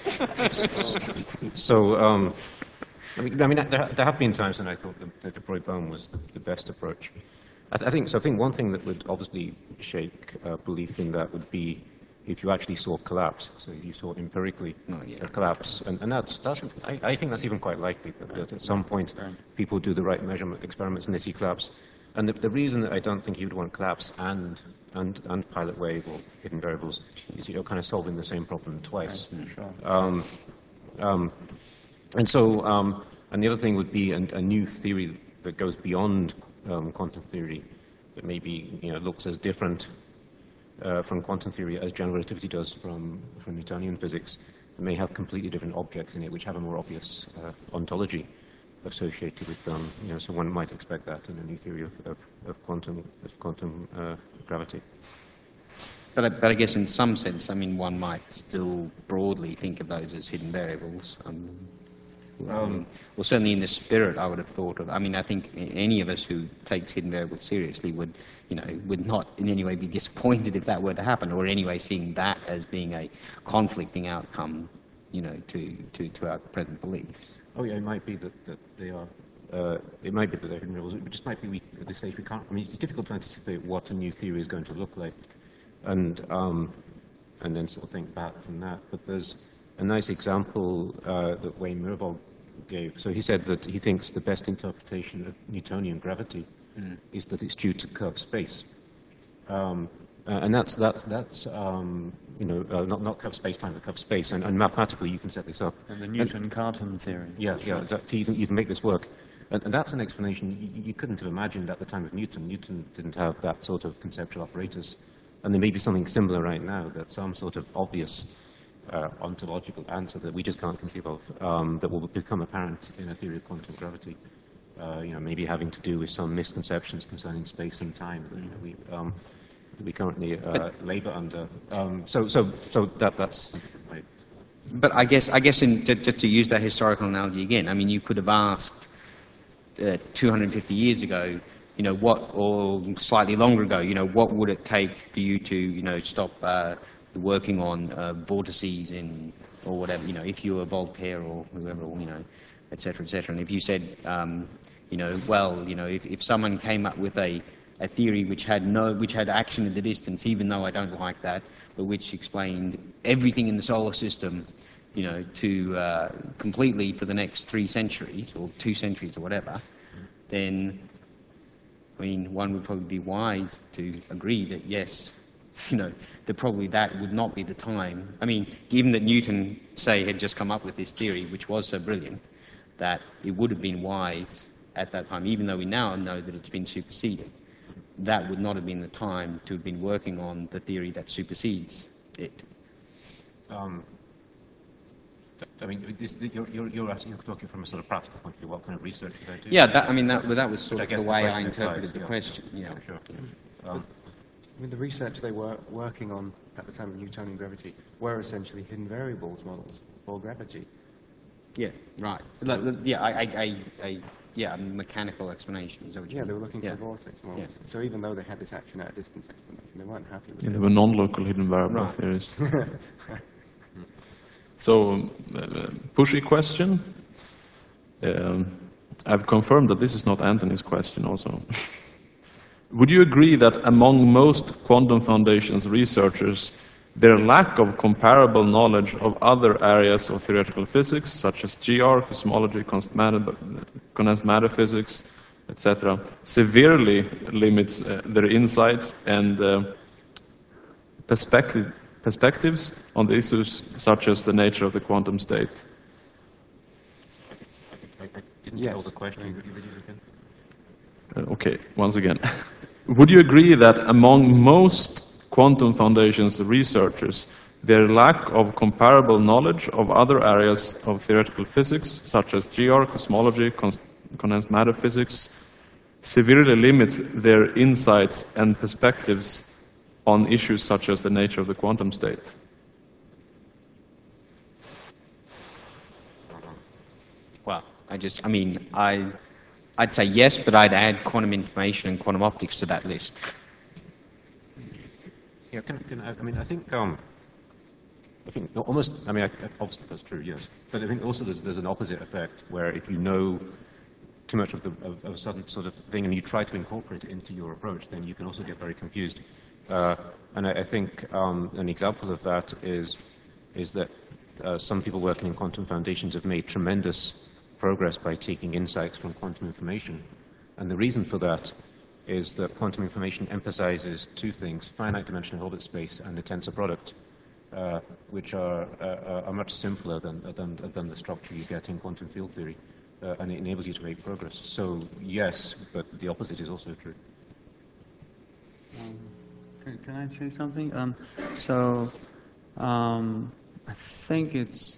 so, um, I mean, I mean there, there have been times when I thought that, that de Broglie was the, the best approach. I, th I think so. I think one thing that would obviously shake uh, belief in that would be if you actually saw collapse. So you saw empirically
oh, yeah.
a collapse, and, and that's, that's I, I think that's even quite likely that, that at some point people do the right measurement experiments and they see collapse. And the, the reason that I don't think you'd want collapse and and and pilot wave or hidden variables is you're kind of solving the same problem twice.
Sure.
Um, um, and so, um, and the other thing would be a, a new theory that goes beyond um, quantum theory, that maybe you know looks as different uh, from quantum theory as general relativity does from from Newtonian physics. It may have completely different objects in it, which have a more obvious uh, ontology associated with them. You know, so one might expect that in a new theory of, of, of quantum of quantum uh, gravity.
But I, but I guess in some sense, I mean, one might still broadly think of those as hidden variables. Um, um, well, certainly in the spirit, I would have thought of. I mean, I think any of us who takes hidden variables seriously would, you know, would not in any way be disappointed if that were to happen, or anyway seeing that as being a conflicting outcome, you know, to to, to our present beliefs.
Oh yeah, it might be that, that they are. Uh, it might be that they're hidden variables. It just might be we, at this stage we can't. I mean, it's difficult to anticipate what a new theory is going to look like, and um, and then sort of think back from that. But there's a nice example uh, that Wayne Myhrvold gave. So he said that he thinks the best interpretation of Newtonian gravity mm. is that it's due to curved space, um, uh, and that's that's that's. Um, You know, uh, not not curved space-time, but curved space, and, and mathematically you can set this up.
And the Newton-Cartan theory.
Yeah, yeah, exactly. So you can, you can make this work, and, and that's an explanation you, you couldn't have imagined at the time of Newton. Newton didn't have that sort of conceptual apparatus, and there may be something similar right now, that some sort of obvious uh, ontological answer that we just can't conceive of, um, that will become apparent in a theory of quantum gravity. Uh, you know, maybe having to do with some misconceptions concerning space and time that you know, we. Um, that we currently uh, labour under. Um, so, so, so that, that's. Right.
But I guess, I guess, in, to, just to use that historical analogy again, I mean, you could have asked uh, two hundred fifty years ago, you know, what, or slightly longer ago, you know, what would it take for you to, you know, stop uh, working on uh, vortices in, or whatever, you know, if you were Voltaire or whoever, you know, et cetera, et cetera. And if you said, um, you know, well, you know, if, if someone came up with a a theory which had no, which had action at the distance, even though I don't like that, but which explained everything in the solar system, you know, to uh, completely for the next three centuries or two centuries or whatever, then, I mean, one would probably be wise to agree that yes, you know, that probably that would not be the time. I mean, given that Newton, say, had just come up with this theory, which was so brilliant, that it would have been wise at that time, even though we now know that it's been superseded. That would not have been the time to have been working on the theory that supersedes it.
Um, I mean, this, you're, you're, you're, asking, you're talking from a sort of practical point of view. What kind of research did I do?
Yeah, that, I mean, that, that was sort
Which
of
I
the way
the
I interpreted
implies,
the
yeah.
question. Yeah,
sure. Um,
I mean, the research they were working on at the time of Newtonian gravity were essentially hidden variables models for gravity.
Yeah, right. Like, yeah, I, I, I, yeah, a mechanical explanation. Is that what you
Yeah,
mean?
they were looking
yeah.
for vortex models.
Yes.
So even though they had this action at a distance explanation, they weren't happy with
Yeah,
it.
they were non-local hidden variable
Right.
theories. So, uh, pushy question. Um, I've confirmed that this is not Anthony's question also. Would you agree that among most quantum foundations researchers, their lack of comparable knowledge of other areas of theoretical physics, such as G R, cosmology, condensed matter, condensed matter physics, et cetera, severely limits uh, their insights and uh, perspective, perspectives on the issues such as the nature of the quantum state?
I, I didn't
Yes.
get all the question. Would you read it again?
Uh, okay, once again. Would you agree that among most quantum foundations researchers, their lack of comparable knowledge of other areas of theoretical physics, such as G R, cosmology, cons condensed matter physics, severely limits their insights and perspectives on issues such as the nature of the quantum state?
Well, I just, I mean, I, I'd say yes, but I'd add quantum information and quantum optics to that list.
Yeah, can, can I, I mean, I think, um, I think almost, I mean, I, obviously that's true, yes. But I think also there's, there's an opposite effect where if you know too much of, the, of, of a certain sort of thing and you try to incorporate it into your approach, then you can also get very confused. Uh, and I, I think um, an example of that is, is that uh, some people working in quantum foundations have made tremendous progress by taking insights from quantum information. And the reason for that is that quantum information emphasizes two things, finite dimensional orbit space and the tensor product, uh, which are, uh, are much simpler than, than, than the structure you get in quantum field theory, uh, and it enables you to make progress. So yes, but the opposite is also true.
Um, can, can I say something? Um, so um, I think it's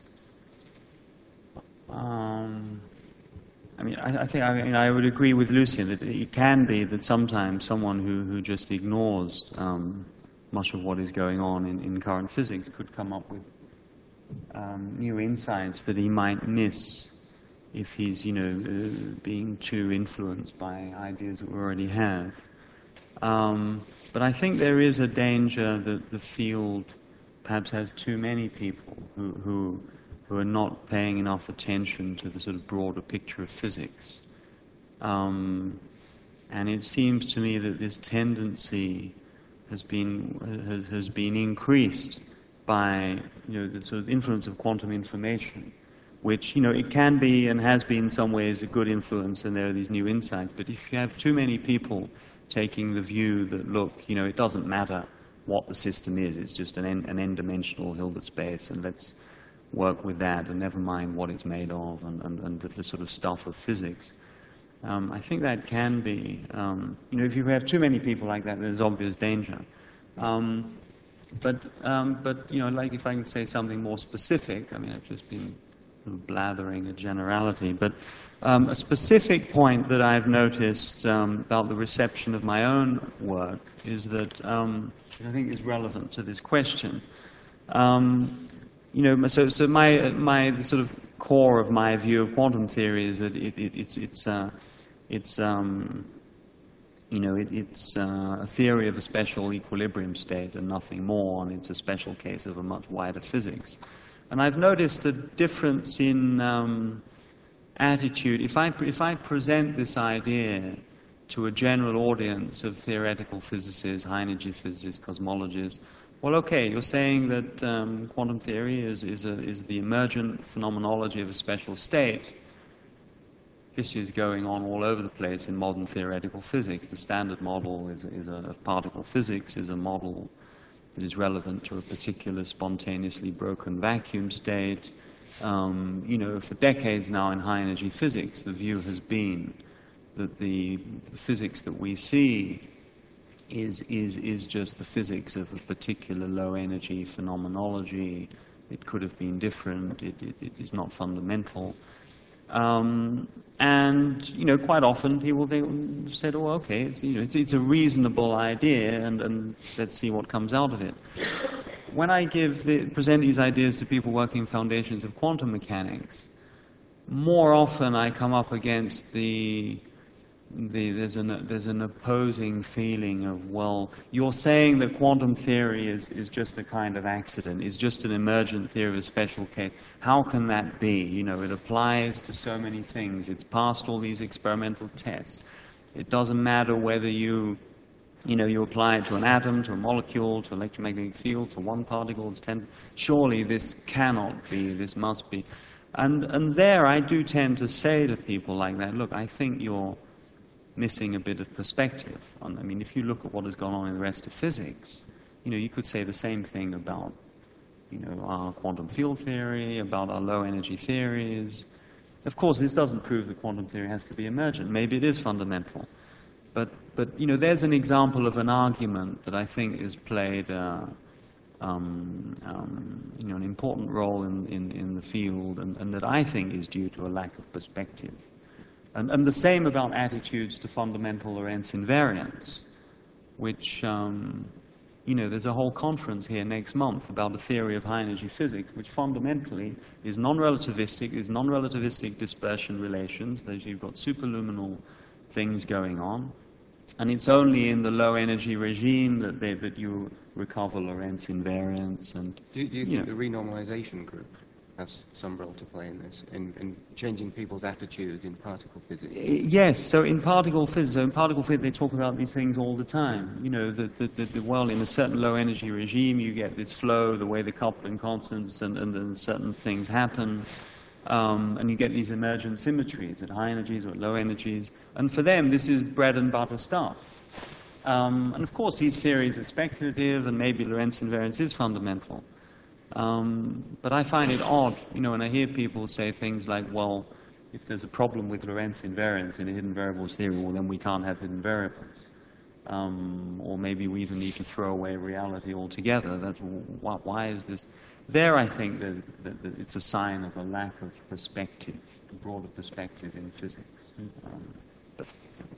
Um, I mean, I, I think I, mean, I would agree with Lucian that it can be that sometimes someone who, who just ignores um, much of what is going on in, in current physics could come up with um, new insights that he might miss if he's, you know, uh, being too influenced by ideas that we already have. Um, but I think there is a danger that the field perhaps has too many people who, who who are not paying enough attention to the sort of broader picture of physics. Um, and it seems to me that this tendency has been, has, has been increased by, you know, the sort of influence of quantum information, which, you know, it can be and has been in some ways a good influence, and there are these new insights. But if you have too many people taking the view that, look, you know, it doesn't matter what the system is, it's just an n, an n-dimensional Hilbert space, and let's work with that, and never mind what it's made of, and, and, and the, the sort of stuff of physics. Um, I think that can be, um, you know, if you have too many people like that, there's obvious danger. Um, but, um, but, you know, like if I can say something more specific, I mean, I've just been sort of blathering a generality, but um, a specific point that I've noticed um, about the reception of my own work is that, um, I think is relevant to this question. Um, You know, so so my my the sort of core of my view of quantum theory is that it, it, it's it's uh, it's um, you know it, it's uh, a theory of a special equilibrium state and nothing more, and it's a special case of a much wider physics. And I've noticed a difference in um, attitude. If I if I present this idea to a general audience of theoretical physicists, high energy physicists, cosmologists. Well, okay, you're saying that um, quantum theory is, is, a, is the emergent phenomenology of a special state. This is going on all over the place in modern theoretical physics. The standard model is, is a, of particle physics is a model that is relevant to a particular spontaneously broken vacuum state. Um, you know, for decades now in high energy physics, the view has been that the, the physics that we see is, is, is just the physics of a particular low-energy phenomenology. It could have been different. It, it, it is not fundamental. Um, and, you know, quite often people they said, oh, okay, it's, you know, it's, it's a reasonable idea, and, and let's see what comes out of it. When I give the, present these ideas to people working in foundations of quantum mechanics, more often I come up against the, the there's an there's an opposing feeling of, well, you're saying that quantum theory is, is just a kind of accident, is just an emergent theory of a special case. How can that be? You know, it applies to so many things. It's passed all these experimental tests. It doesn't matter whether you You know, you apply it to an atom, to a molecule, to an electromagnetic field, to one particle, it's ten. Surely this cannot be, this must be. And, and there I do tend to say to people like that, look, I think you're missing a bit of perspective. I mean, if you look at what has gone on in the rest of physics, you know, you could say the same thing about, you know, our quantum field theory, about our low energy theories. Of course, this doesn't prove that quantum theory has to be emergent. Maybe it is fundamental. But, but you know, there's an example of an argument that I think has played uh, um, um, you know, an important role in, in, in the field, and, and that I think is due to a lack of perspective. And, and the same about attitudes to fundamental Lorentz invariance, which, um, you know, there's a whole conference here next month about a theory of high-energy physics, which fundamentally is non-relativistic, is non-relativistic dispersion relations. There's, you've got superluminal things going on. And it's only in the low-energy regime that, they, that you recover Lorentz invariance. And,
do, do you
you
think
know,
the renormalization group has some role to play in this, in, in changing people's attitudes in particle physics?
Yes, so in particle physics, so in particle physics they talk about these things all the time. You know, that, the, the, the, well, in a certain low-energy regime you get this flow, the way the coupling constants and, and, and certain things happen. Um, and you get these emergent symmetries at high energies or at low energies. And for them, this is bread and butter stuff. Um, and of course, these theories are speculative, and maybe Lorentz invariance is fundamental. Um, but I find it odd, you know, when I hear people say things like, well, if there's a problem with Lorentz invariance in a hidden variables theory, well, then we can't have hidden variables. Um, or maybe we even need to throw away reality altogether. That's, why, why is this? There, I think that, that, that it's a sign of a lack of perspective, a broader perspective in physics. Um, but,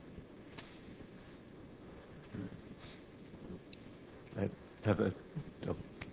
I have a, oh.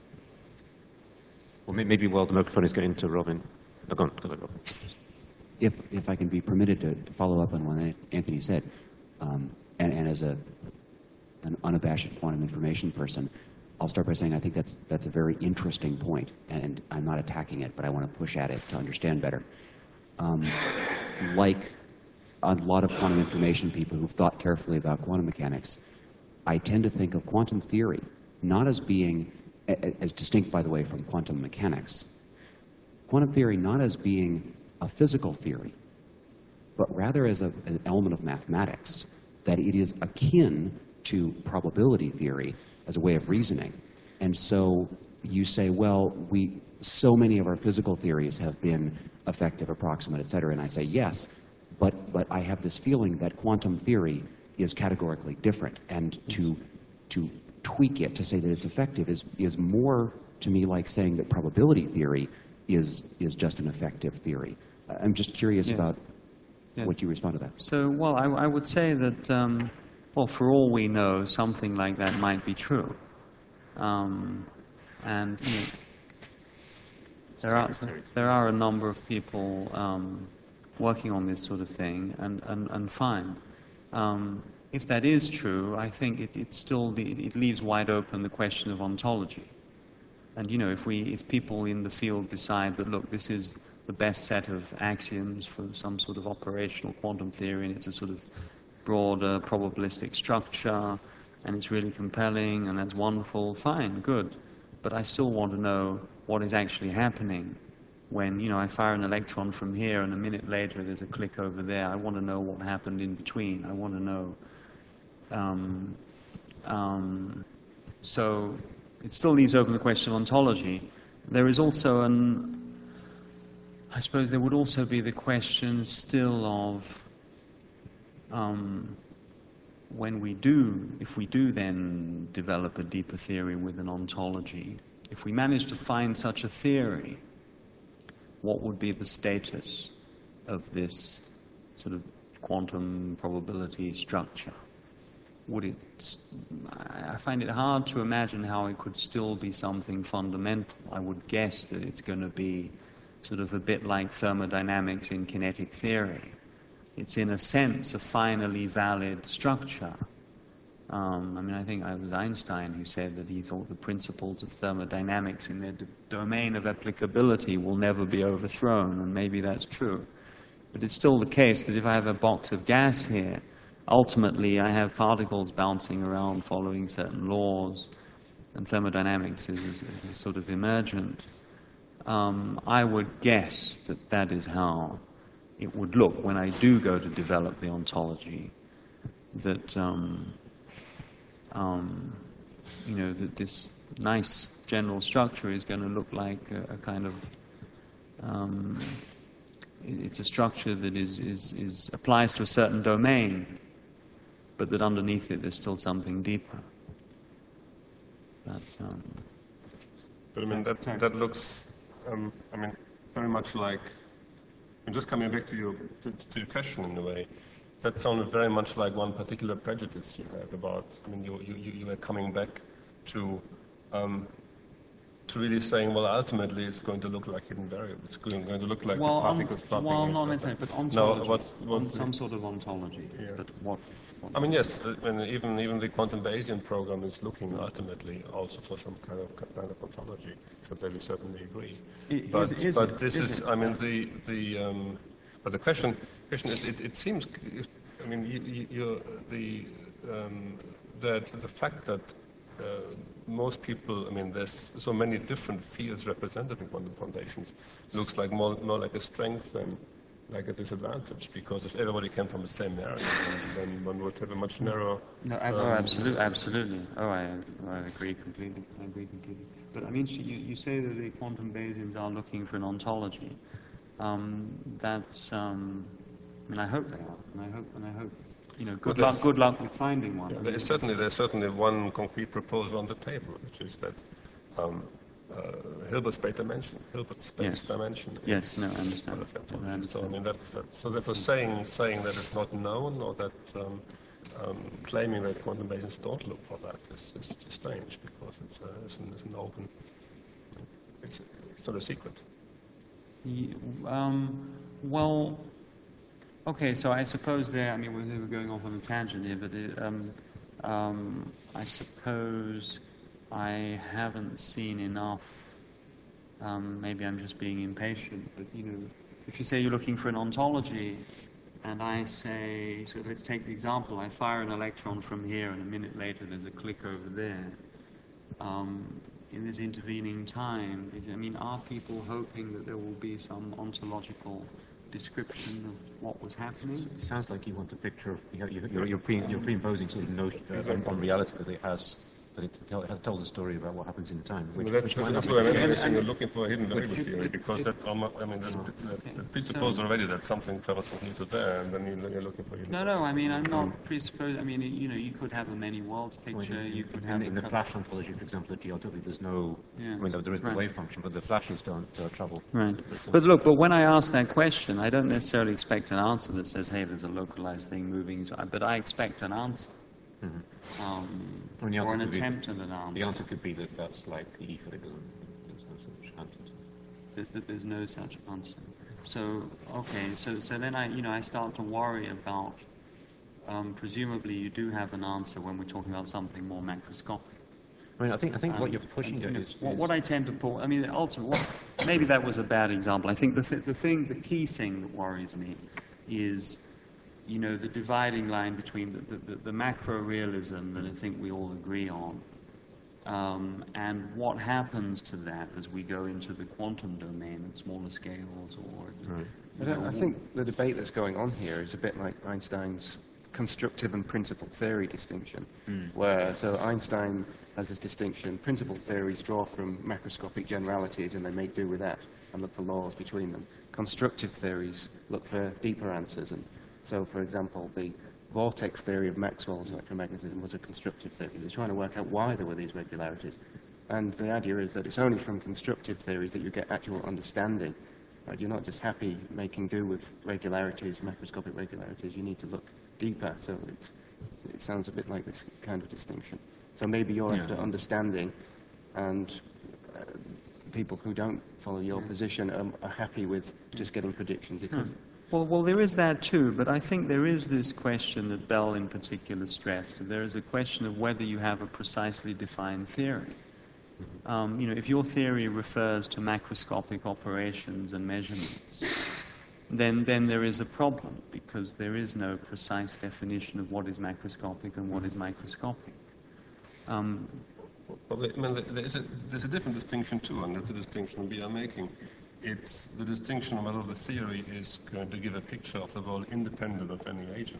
Well, maybe while the microphone is getting to Robin. Oh, go on, go on, Robin.
If, if I can be permitted to, to follow up on what Anthony said, um, and, and as a, an unabashed quantum information person, I'll start by saying I think that's, that's a very interesting point, and I'm not attacking it, but I want to push at it to understand better. Um, like a lot of quantum information people who've thought carefully about quantum mechanics, I tend to think of quantum theory not as being, as distinct, by the way, from quantum mechanics, quantum theory not as being a physical theory, but rather as a, an element of mathematics, that it is akin to probability theory as a way of reasoning. And so you say, well, we, so many of our physical theories have been effective, approximate, et cetera. And I say, yes, but, but I have this feeling that quantum theory is categorically different. And to, to tweak it, to say that it's effective, is, is more to me like saying that probability theory is, is just an effective theory. I'm just curious
yeah.
about
yeah.
what you respond to that.
So, well, I, I would say that, um, well, for all we know, something like that might be true. Um, and you know, there are there are a number of people um, working on this sort of thing, and and, and fine. Um, if that is true, I think it, it still it leaves wide open the question of ontology. And you know, if we if people in the field decide that, look, this is the best set of axioms for some sort of operational quantum theory, and it's a sort of broader probabilistic structure, and it's really compelling, and that's wonderful, fine, good. But I still want to know what is actually happening when, you know, I fire an electron from here, and a minute later there's a click over there. I want to know what happened in between. I want to know. Um, um, so it still leaves open the question of ontology. There is also an, I suppose there would also be the question still of, Um, when we do, if we do then develop a deeper theory with an ontology, if we manage to find such a theory, what would be the status of this sort of quantum probability structure? Would it, I find it hard to imagine how it could still be something fundamental. I would guess that it's going to be sort of a bit like thermodynamics in kinetic theory. It's in a sense a finally valid structure. Um, I mean, I think it was Einstein who said that he thought the principles of thermodynamics in their d- domain of applicability will never be overthrown, and maybe that's true. But it's still the case that if I have a box of gas here, ultimately I have particles bouncing around following certain laws, and thermodynamics is, is, is sort of emergent. Um, I would guess that that is how it would look when I do go to develop the ontology, that um, um, you know, that this nice general structure is going to look like a, a kind of um, it's a structure that is, is, is applies to a certain domain, but that underneath it there's still something deeper. That, um,
but I mean, that, that looks, um, I mean, very much like, and just coming back to your, to, to your question in a way, that sounded very much like one particular prejudice you had about, I mean, you, you, you were coming back to, um, to really saying, well, ultimately it's going to look like hidden variables. It's going, going to look like
well,
the particles
on,
popping
well,
in.
not necessarily, but ontology,
no, what, what
on some sort of ontology.
Yeah.
But what, what
I mean, yes, I mean, even even the quantum Bayesian program is looking ultimately also for some kind of kind of ontology. So they will certainly agree.
It,
but
is, is
but
it,
this is,
it?
I mean, the the um, but the question question is, it, it seems, I mean, you, you, you're the um, that the fact that uh, most people, I mean, there's so many different fields represented in quantum foundations, looks like more more like a strength than like a disadvantage, because if everybody came from the same area, then, then one would have a much narrower.
No,
um,
oh, absolutely, absolutely. Oh, I, I agree completely. I agree completely. But I mean, you, you say that the quantum Bayesians are looking for an ontology. Um, that's. Um, I mean, I hope they are, and I hope, and I hope. You know, good
Well,
luck. Good luck with finding one.
Yeah, there is certainly there's certainly one concrete proposal on the table, which is that. Um, Uh, Hilbert's space dimension, Hilbert's space
Yes.
dimension.
Yes, no, I understand.
Is,
I understand.
so I mean that's, that's so therefore saying saying that it's not known, or that um, um, claiming that quantum Bayesians don't look for that is, is strange, because it's, a, it's, an, it's an open, it's, it's not a secret.
Ye- um, well, okay. So I suppose there. I mean, we're, we're going off on a tangent here, but it, um, um, I suppose. I haven't seen enough, um, maybe I'm just being impatient, but you know, if you say you're looking for an ontology, and I say, so let's take the example, I fire an electron from here, and a minute later there's a click over there. Um, in this intervening time, is, I mean, are people hoping that there will be some ontological description of what was happening?
It sounds like you want a picture, you, you, you're, you're, pre, you're preimposing sort of notion uh, on, on reality that it has. But it, tell, it has, tells a story about what happens in time. Which,
well, that's
which
that's,
might
that's
not
what I
be
mean.
the case.
You're looking for a hidden variable
But
theory,
it-
because
it-
that, um, I mean, that's,
Okay.
that presupposes
So-
already that something travels from here to there, and then you- you're looking for hidden.
No, no, I mean, I'm not presupposing, I mean, you know, you could have a many worlds
Well,
picture,
in,
you could
in,
have...
in
a
the
couple-
flash ontology, for example, at G L W, there's no,
Yeah.
I mean, there is the
Right.
wave function, but the flashes don't uh, travel.
Right. But look, but when I ask that question, I don't necessarily expect an answer that says, hey, there's a localized thing moving, so- but I expect an answer.
Mm-hmm.
Um,
I mean, the
or
answer
an
could be-
attempt at an answer.
The answer could be that that's like the ether, it doesn't, there's no such answer.
That, that there's no such answer. So, okay, so, so then I, you know, I start to worry about, um, presumably you do have an answer when we're talking about something more macroscopic.
I mean, I think, I think what
Um,
you're pushing
and,
at
you know,
is,
what,
is-
what I tend to pull, I mean, ultimately, what, maybe that was a bad example. I think the, th- the thing, the key thing that worries me is, you know, the dividing line between the, the, the, the macro realism that I think we all agree on, um, and what happens to that as we go into the quantum domain at smaller scales, or
Right.
I, don't, I think the debate that's going on here is a bit like Einstein's constructive and principal theory distinction,
Mm.
where, so Einstein has this distinction, principal theories draw from macroscopic generalities and they make do with that and look for laws between them. Constructive theories look for deeper answers, and so, for example, the vortex theory of Maxwell's electromagnetism was a constructive theory. He was trying to work out why there were these regularities. And the idea is that it's only from constructive theories that you get actual understanding. Right? You're not just happy making do with regularities, macroscopic regularities. You need to look deeper. So it's, it sounds a bit like this kind of distinction. So maybe you're
Yeah.
after understanding, and uh, people who don't follow your position, um, are happy with just getting predictions. It
Hmm.
could-
Well, well, there is that too, but I think there is this question that Bell in particular stressed. There is a question of whether you have a precisely defined theory. Um, you know, if your theory refers to macroscopic operations and measurements, then, then there is a problem, because there is no precise definition of what is macroscopic and what is microscopic. Um,
Well, I mean, there's a, there's a different distinction too, and that's the distinction we are making. It's the distinction whether the theory is going to give a picture of the world independent of any agent,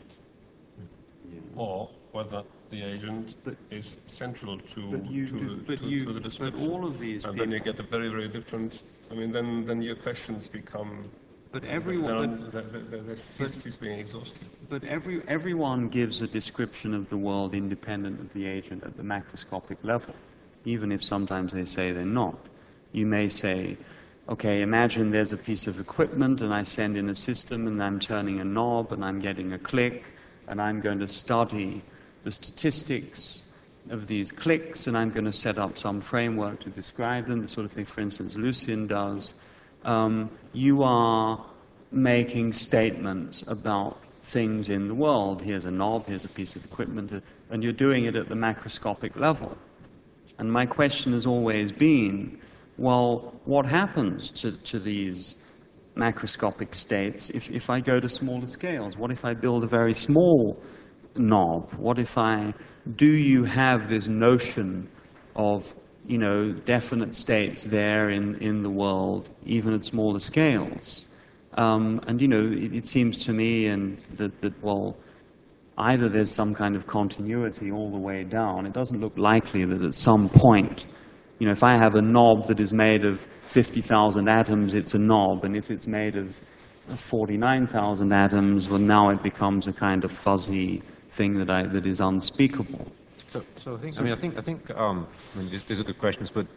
or whether the agent is central to,
But you
to,
do- but
to,
you-
to the
but
description.
all of these
and then you
people-
get a very, very different. I mean, then then your questions become.
But everyone-
There, there, there, there cease to being exhausted.
But every, everyone gives a description of the world independent of the agent at the macroscopic level, even if sometimes they say they're not. You may say, okay, imagine there's a piece of equipment and I send in a system and I'm turning a knob and I'm getting a click and I'm going to study the statistics of these clicks and I'm going to set up some framework to describe them, the sort of thing, for instance, Lucien does. Um, you are making statements about things in the world. Here's a knob, here's a piece of equipment, and you're doing it at the macroscopic level. And my question has always been, well, what happens to, to these macroscopic states if, if I go to smaller scales? What if I build a very small knob? What if I, do you have this notion of, you know, definite states there in, in the world, even at smaller scales? Um, and, you know, it, it seems to me and that, that, well, either there's some kind of continuity all the way down. It doesn't look likely that at some point, you know, if I have a knob that is made of fifty thousand atoms, it's a knob. And if it's made of forty-nine thousand atoms, well, now it becomes a kind of fuzzy thing that, I, that is unspeakable.
So, so I think, I mean, I think, I think, um, I mean, these, these are good questions, but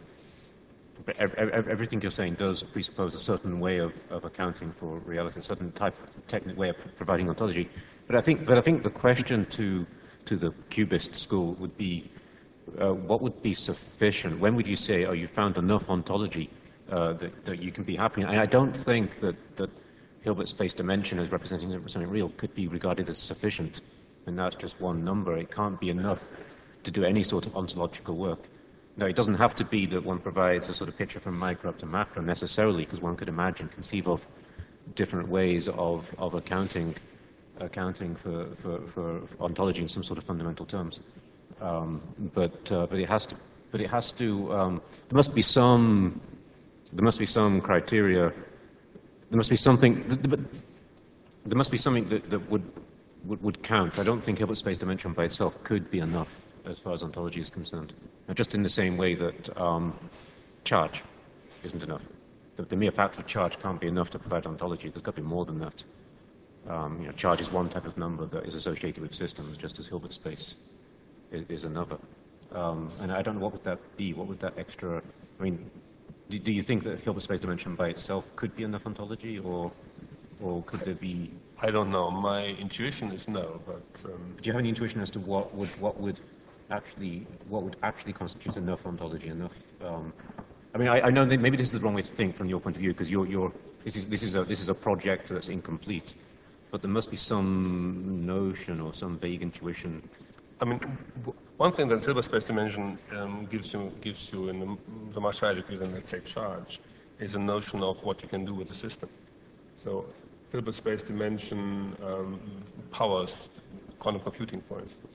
ev ev everything you're saying does presuppose a certain way of, of accounting for reality, a certain type of technical way of providing ontology. But I think, but I think the question to to the Cubist school would be, uh, what would be sufficient? When would you say, oh, you found enough ontology uh, that, that you can be happy? And I don't think that that Hilbert's space dimension as representing something real could be regarded as sufficient. And that's just one number. It can't be enough to do any sort of ontological work. No, it doesn't have to be that one provides a sort of picture from micro up to macro necessarily, because one could imagine, conceive of different ways of, of accounting, accounting for, for, for ontology in some sort of fundamental terms. Um, but, uh, but it has to, but it has to, um, there must be some, there must be some criteria, there must be something, but there must be something that, that would, would, would count. I don't think Hilbert space dimension by itself could be enough as far as ontology is concerned. Now, just in the same way that um, charge isn't enough. The, the mere fact of charge can't be enough to provide ontology. There's got to be more than that. Um, you know, charge is one type of number that is associated with systems, just as Hilbert space is, is another. Um, and I don't know, what would that be? What would that extra... I mean, do, do you think that Hilbert space dimension by itself could be enough ontology, or, or could there be...
I don't know. My intuition is no, but... Um,
do you have any intuition as to what would, what would actually, what would actually constitute enough ontology, enough... Um, I mean, I, I know that maybe this is the wrong way to think from your point of view, because you're, you're, this, is, this, is a, this is a project that's incomplete. But there must be some notion or some vague intuition.
I mean, one thing that Hilbert space dimension um, gives you, gives you in the, the much higher degree than, let's say, charge, is a notion of what you can do with the system. So Hilbert space dimension um, powers quantum computing, for instance.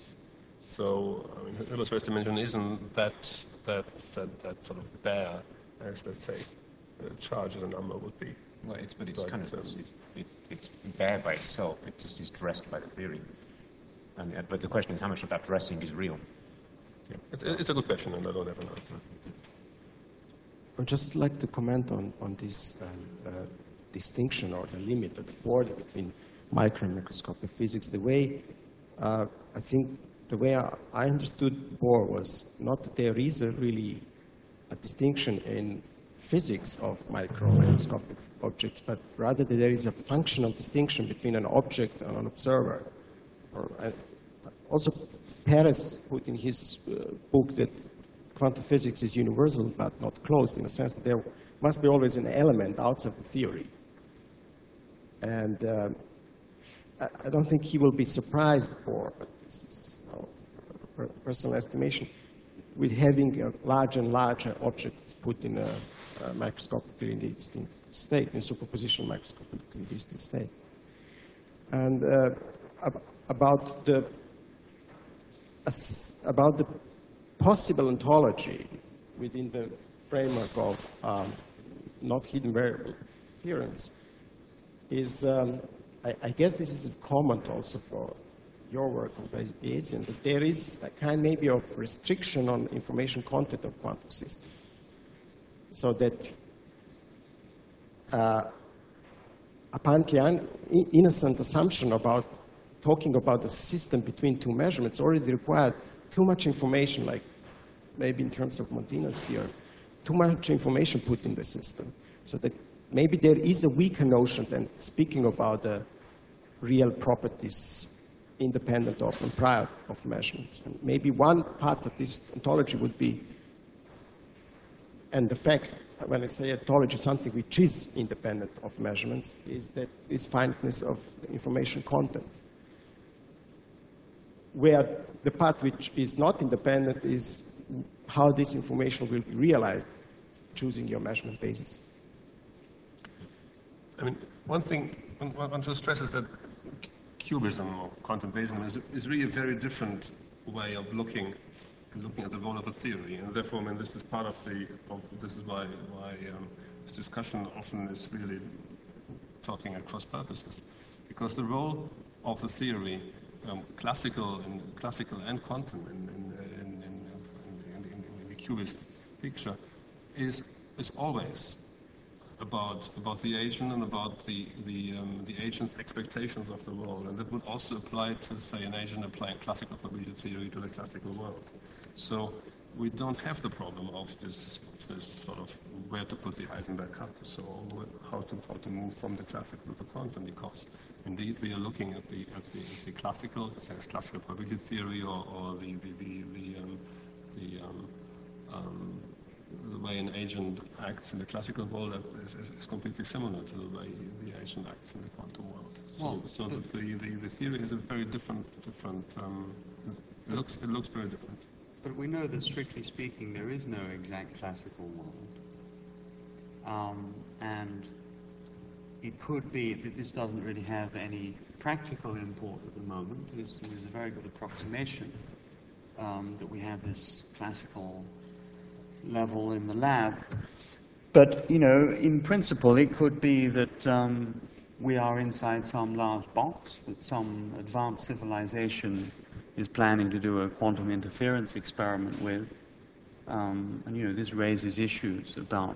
So I mean, Hilbert space dimension isn't that, that, that, that sort of bare as, let's say, uh, charge as a number would be.
Well, it's, but it's
but,
kind of,
um,
it's, it, it's bare by itself. It just is dressed by the theory. And, uh, but the question is, how much of that dressing is real?
Yeah. It's, it's a good question, and I don't have an answer.
I'd just like to comment on, on this um, uh, distinction or the limit or the border between micro and microscopic physics. The way, uh, I think, the way I, I understood Bohr was not that there is a really a distinction in physics of micro and microscopic objects, but rather that there is a functional distinction between an object and an observer. Or, uh, also, Perez put in his uh, book that quantum physics is universal but not closed, in a sense that there must be always an element outside the theory. And uh, I, I don't think he will be surprised, or but this is our personal estimation, with having a larger and larger objects put in a, a microscopically distinct state, in superposition microscopically distinct state. And uh, ab about the as, about the possible ontology within the framework of um, not hidden variable theorems is, um, I, I guess this is a comment also for your work on Bayesian, that there is a kind maybe of restriction on information content of quantum systems. So that uh, apparently an innocent assumption about talking about a system between two measurements already required too much information, like maybe in terms of Mondino's theorem, too much information put in the system. So that maybe there is a weaker notion than speaking about the real properties independent of and prior of measurements. And maybe one part of this ontology would be, and the fact, when I say ontology, something which is independent of measurements, is that this finiteness of information content. Where the part which is not independent is how this information will be realized, choosing your measurement basis.
I mean, one thing one want to stress is that cubism or quantum Bayesianism is, is really a very different way of looking looking at the role of a theory, and therefore, I mean, this is part of the. Of, this is why why um, this discussion often is really talking at cross purposes, because the role of the theory, um, classical and classical and quantum in in, in, in, in, in, in the cubist picture, is is always about about the agent and about the the um, the agent's expectations of the world, and that would also apply to, say, an agent applying classical probability theory to the classical world. So we don't have the problem of this of this sort of where to put the Heisenberg cut, so how to how to move from the classical to the quantum, because indeed we are looking at the at the, at the classical, say, classical probability theory, or, or the the the the, um, the um, um, the way an agent acts in the classical world is, is, is completely similar to the way the agent acts in the quantum world. So,
Well,
so the, the, the, the theory is a very different, different um, it, looks, it looks very different.
But we know that, strictly speaking, there is no exact classical world. Um, and it could be that this doesn't really have any practical import at the moment. This is a very good approximation um, that we have this classical level in the lab. But, you know, in principle, it could be that um, we are inside some large box, that some advanced civilization is planning to do a quantum interference experiment with. Um, and, you know, this raises issues about,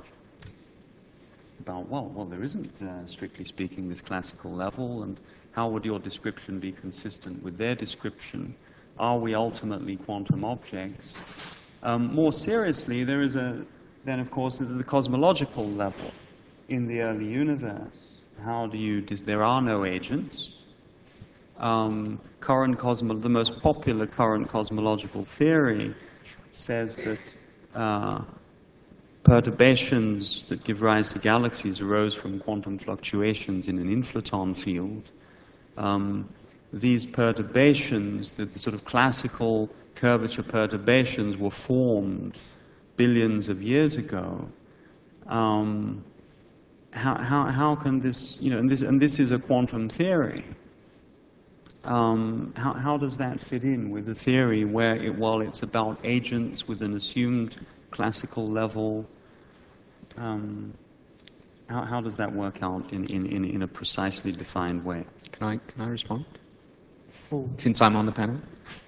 about well, well, there isn't, uh, strictly speaking, this classical level, and how would your description be consistent with their description? Are we ultimately quantum objects? Um, more seriously, there is a, then of course, the cosmological level in the early universe. How do you, there are no agents. Um, current cosmo, the most popular current cosmological theory says that uh, perturbations that give rise to galaxies arose from quantum fluctuations in an inflaton field. Um, these perturbations, the, the sort of classical curvature perturbations, were formed billions of years ago. Um, how, how, how can this, you know, and this, and this is a quantum theory. Um, how, how does that fit in with the theory where, it, while it's about agents with an assumed classical level, um, how, how does that work out in, in, in, in a precisely defined way?
Can I, can I respond? Since I'm on the panel?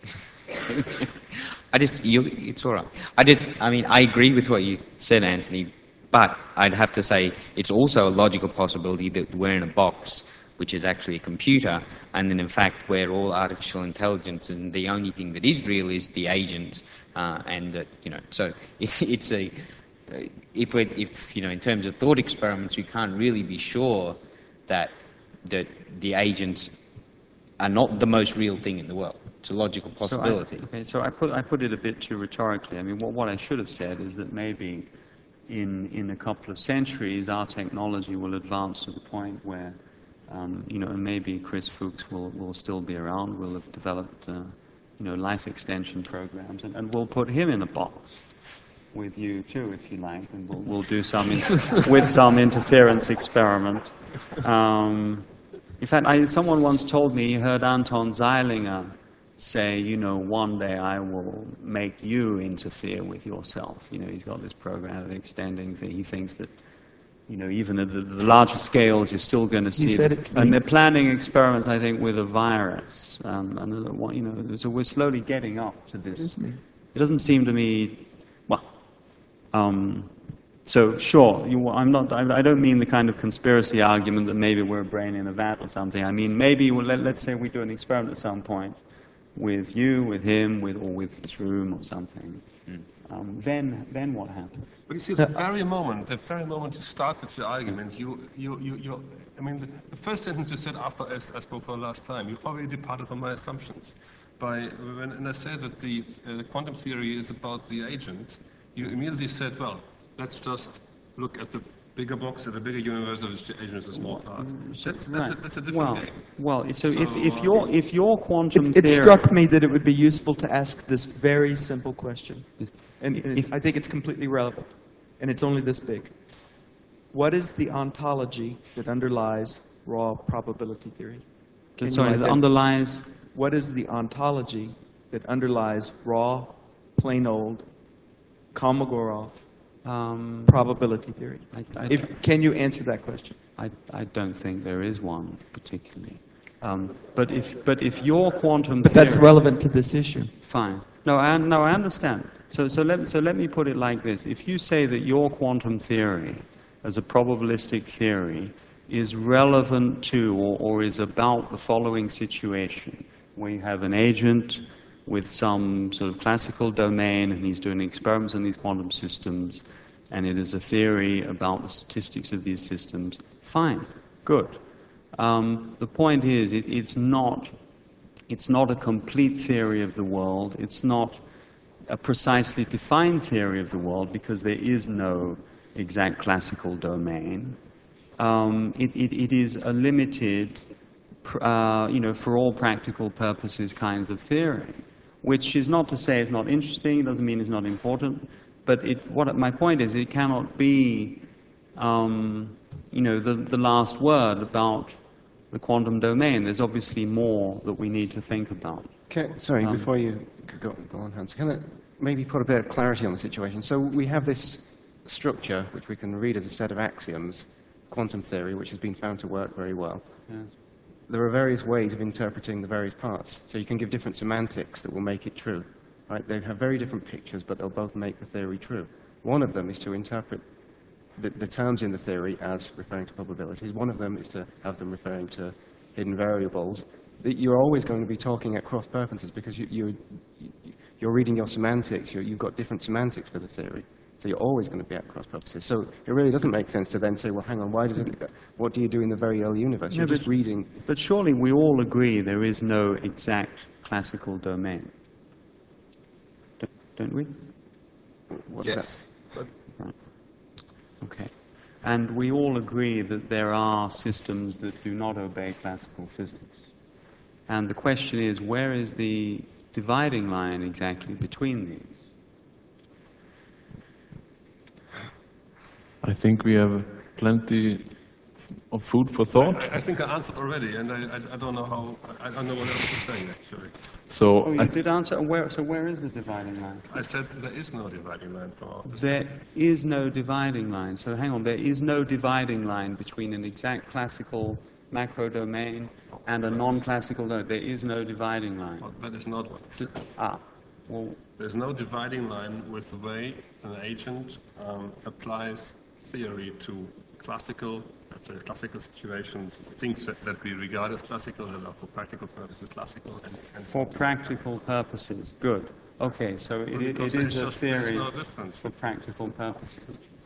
I just, you, it's all right. I did, I mean, I agree with what you said, Anthony, but I'd have to say it's also a logical possibility that we're in a box which is actually a computer, and then in fact we're all artificial intelligence, and the only thing that is real is the agent, uh, and that, you know, so it's, it's a, if we're, if, you know, in terms of thought experiments, we can't really be sure that, that the agents are not the most real thing in the world. It's a logical possibility.
So I, okay, so I put, I put it a bit too rhetorically. I mean, what, what I should have said is that maybe in, in a couple of centuries, our technology will advance to the point where, um, you know, and maybe Chris Fuchs will, will still be around, will have developed, uh, you know, life extension programs, and, and we'll put him in a box with you too, if you like, and we'll, we'll do some, in, with some interference experiment. Um, in fact, I, someone once told me he heard Anton Zeilinger say, you know, one day I will make you interfere with yourself. You know, he's got this program of extending thing. He thinks that, you know, even at the, the larger scales, you're still going to see
said
this.
it to
And
me.
they're planning experiments, I think, with a virus. Um, and, uh, you know, so we're slowly getting up to this. It doesn't seem to me, well, um, so sure, you, I'm not, I, I don't mean the kind of conspiracy argument that maybe we're a brain in a vat or something. I mean, maybe, well, let, let's say we do an experiment at some point with you, with him, with, or with this room or something. Mm. Um, then, then what happens?
But you see, the very moment, the very moment you started the argument, you, you, you, you I mean, the, the first sentence you said after I, I spoke for the last time, you already departed from my assumptions. By, when and I said that the uh, quantum theory is about the agent, you immediately said, well, let's just look at the bigger box, at the bigger universe, of the agent is a small part. That's, that's,
Right.
a, that's a different
well,
game.
well, so,
So,
if, if
uh,
your if your quantum
It, it
theory,
struck me that it would be useful to ask this very simple question. And, and it- I think it's completely relevant. And it's only this big. What is the ontology that underlies raw probability theory? Can you
sorry, that
ident-
underlies.
What is the ontology that underlies raw, plain old, Kolmogorov
um,
probability theory?
I, I,
If, can you answer that question?
I, I don't think there is one particularly. Um, but if but if your quantum
But that's
theory-
relevant to this issue.
Fine. No, I, no, I understand. So, so, let, so let me put it like this. If you say that your quantum theory, as a probabilistic theory, is relevant to or, or is about the following situation, where you have an agent with some sort of classical domain and he's doing experiments on these quantum systems, and it is a theory about the statistics of these systems, fine, good. Um, the point is, it, it's not It's not a complete theory of the world. It's not a precisely defined theory of the world because there is no exact classical domain. Um, it, it, it is a limited, pr- uh, you know, for all practical purposes kinds of theory, which is not to say it's not interesting, it doesn't mean it's not important, but it, what, my point is it cannot be, um, you know, the, the last word about the quantum domain. There's obviously more that we need to think about.
Okay, sorry,
Um,
before you go, go on, Hans, can I maybe put a bit of clarity on the situation? So we have this structure, which we can read as a set of axioms, quantum theory, which has been found to work very well.
Yes.
There are various ways of interpreting the various parts. So you can give different semantics that will make it true. Right? They have very different pictures, but they'll both make the theory true. One of them is to interpret the, the terms in the theory as referring to probabilities. One of them is to have them referring to hidden variables. That you're always going to be talking at cross purposes because you, you, you're reading your semantics. You're, you've got different semantics for the theory. So you're always going to be at cross purposes. So it really doesn't make sense to then say, well, hang on, why does it, what do you do in the very early universe? You're
No,
just reading.
But surely we all agree there is no exact classical domain. Don't, don't we?
What's
yes. Right. Okay. And we all agree that there are systems that do not obey classical physics. And the question is, where is the dividing line exactly between these?
I think we have plenty of food for thought.
I, I think I answered already, and I, I, I don't know how, I, I don't know what else to say, actually.
So
Oh, you
I,
did answer. And where, so where is the dividing line?
I said there is no dividing line from our perspective.
There is no dividing line. So hang on, there is no dividing line between an exact classical macro domain and a non-classical domain. There is no dividing line.
But that is not what.
Ah, well,
There's no dividing line with the way an agent um, applies theory to classical, let's say classical situations, things that, that we regard as classical and are for practical purposes classical. And, and
for practical purposes. Good. Okay, so it, it,
Because
it
there's
is a
just- there's
theory
no difference.
for practical purposes.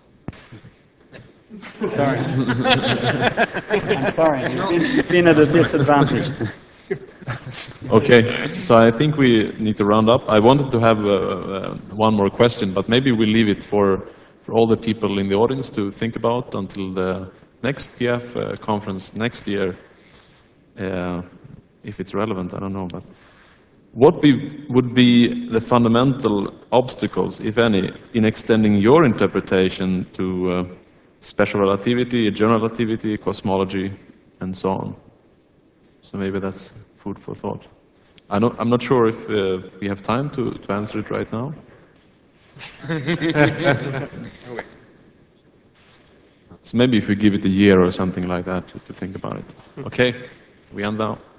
Sorry. I'm sorry. You've been, you've been at a disadvantage.
okay, so I think we need to round up. I wanted to have uh, uh, one more question, but maybe we leave it for for all the people in the audience to think about until the next P F uh, conference next year, uh, if it's relevant, I don't know. But what be, would be the fundamental obstacles, if any, in extending your interpretation to uh, special relativity, general relativity, cosmology, and so on? So maybe that's food for thought. I don't, I'm not sure if uh, we have time to, to answer it right now. So maybe if we give it a year or something like that to, to think about it. Okay, we end now.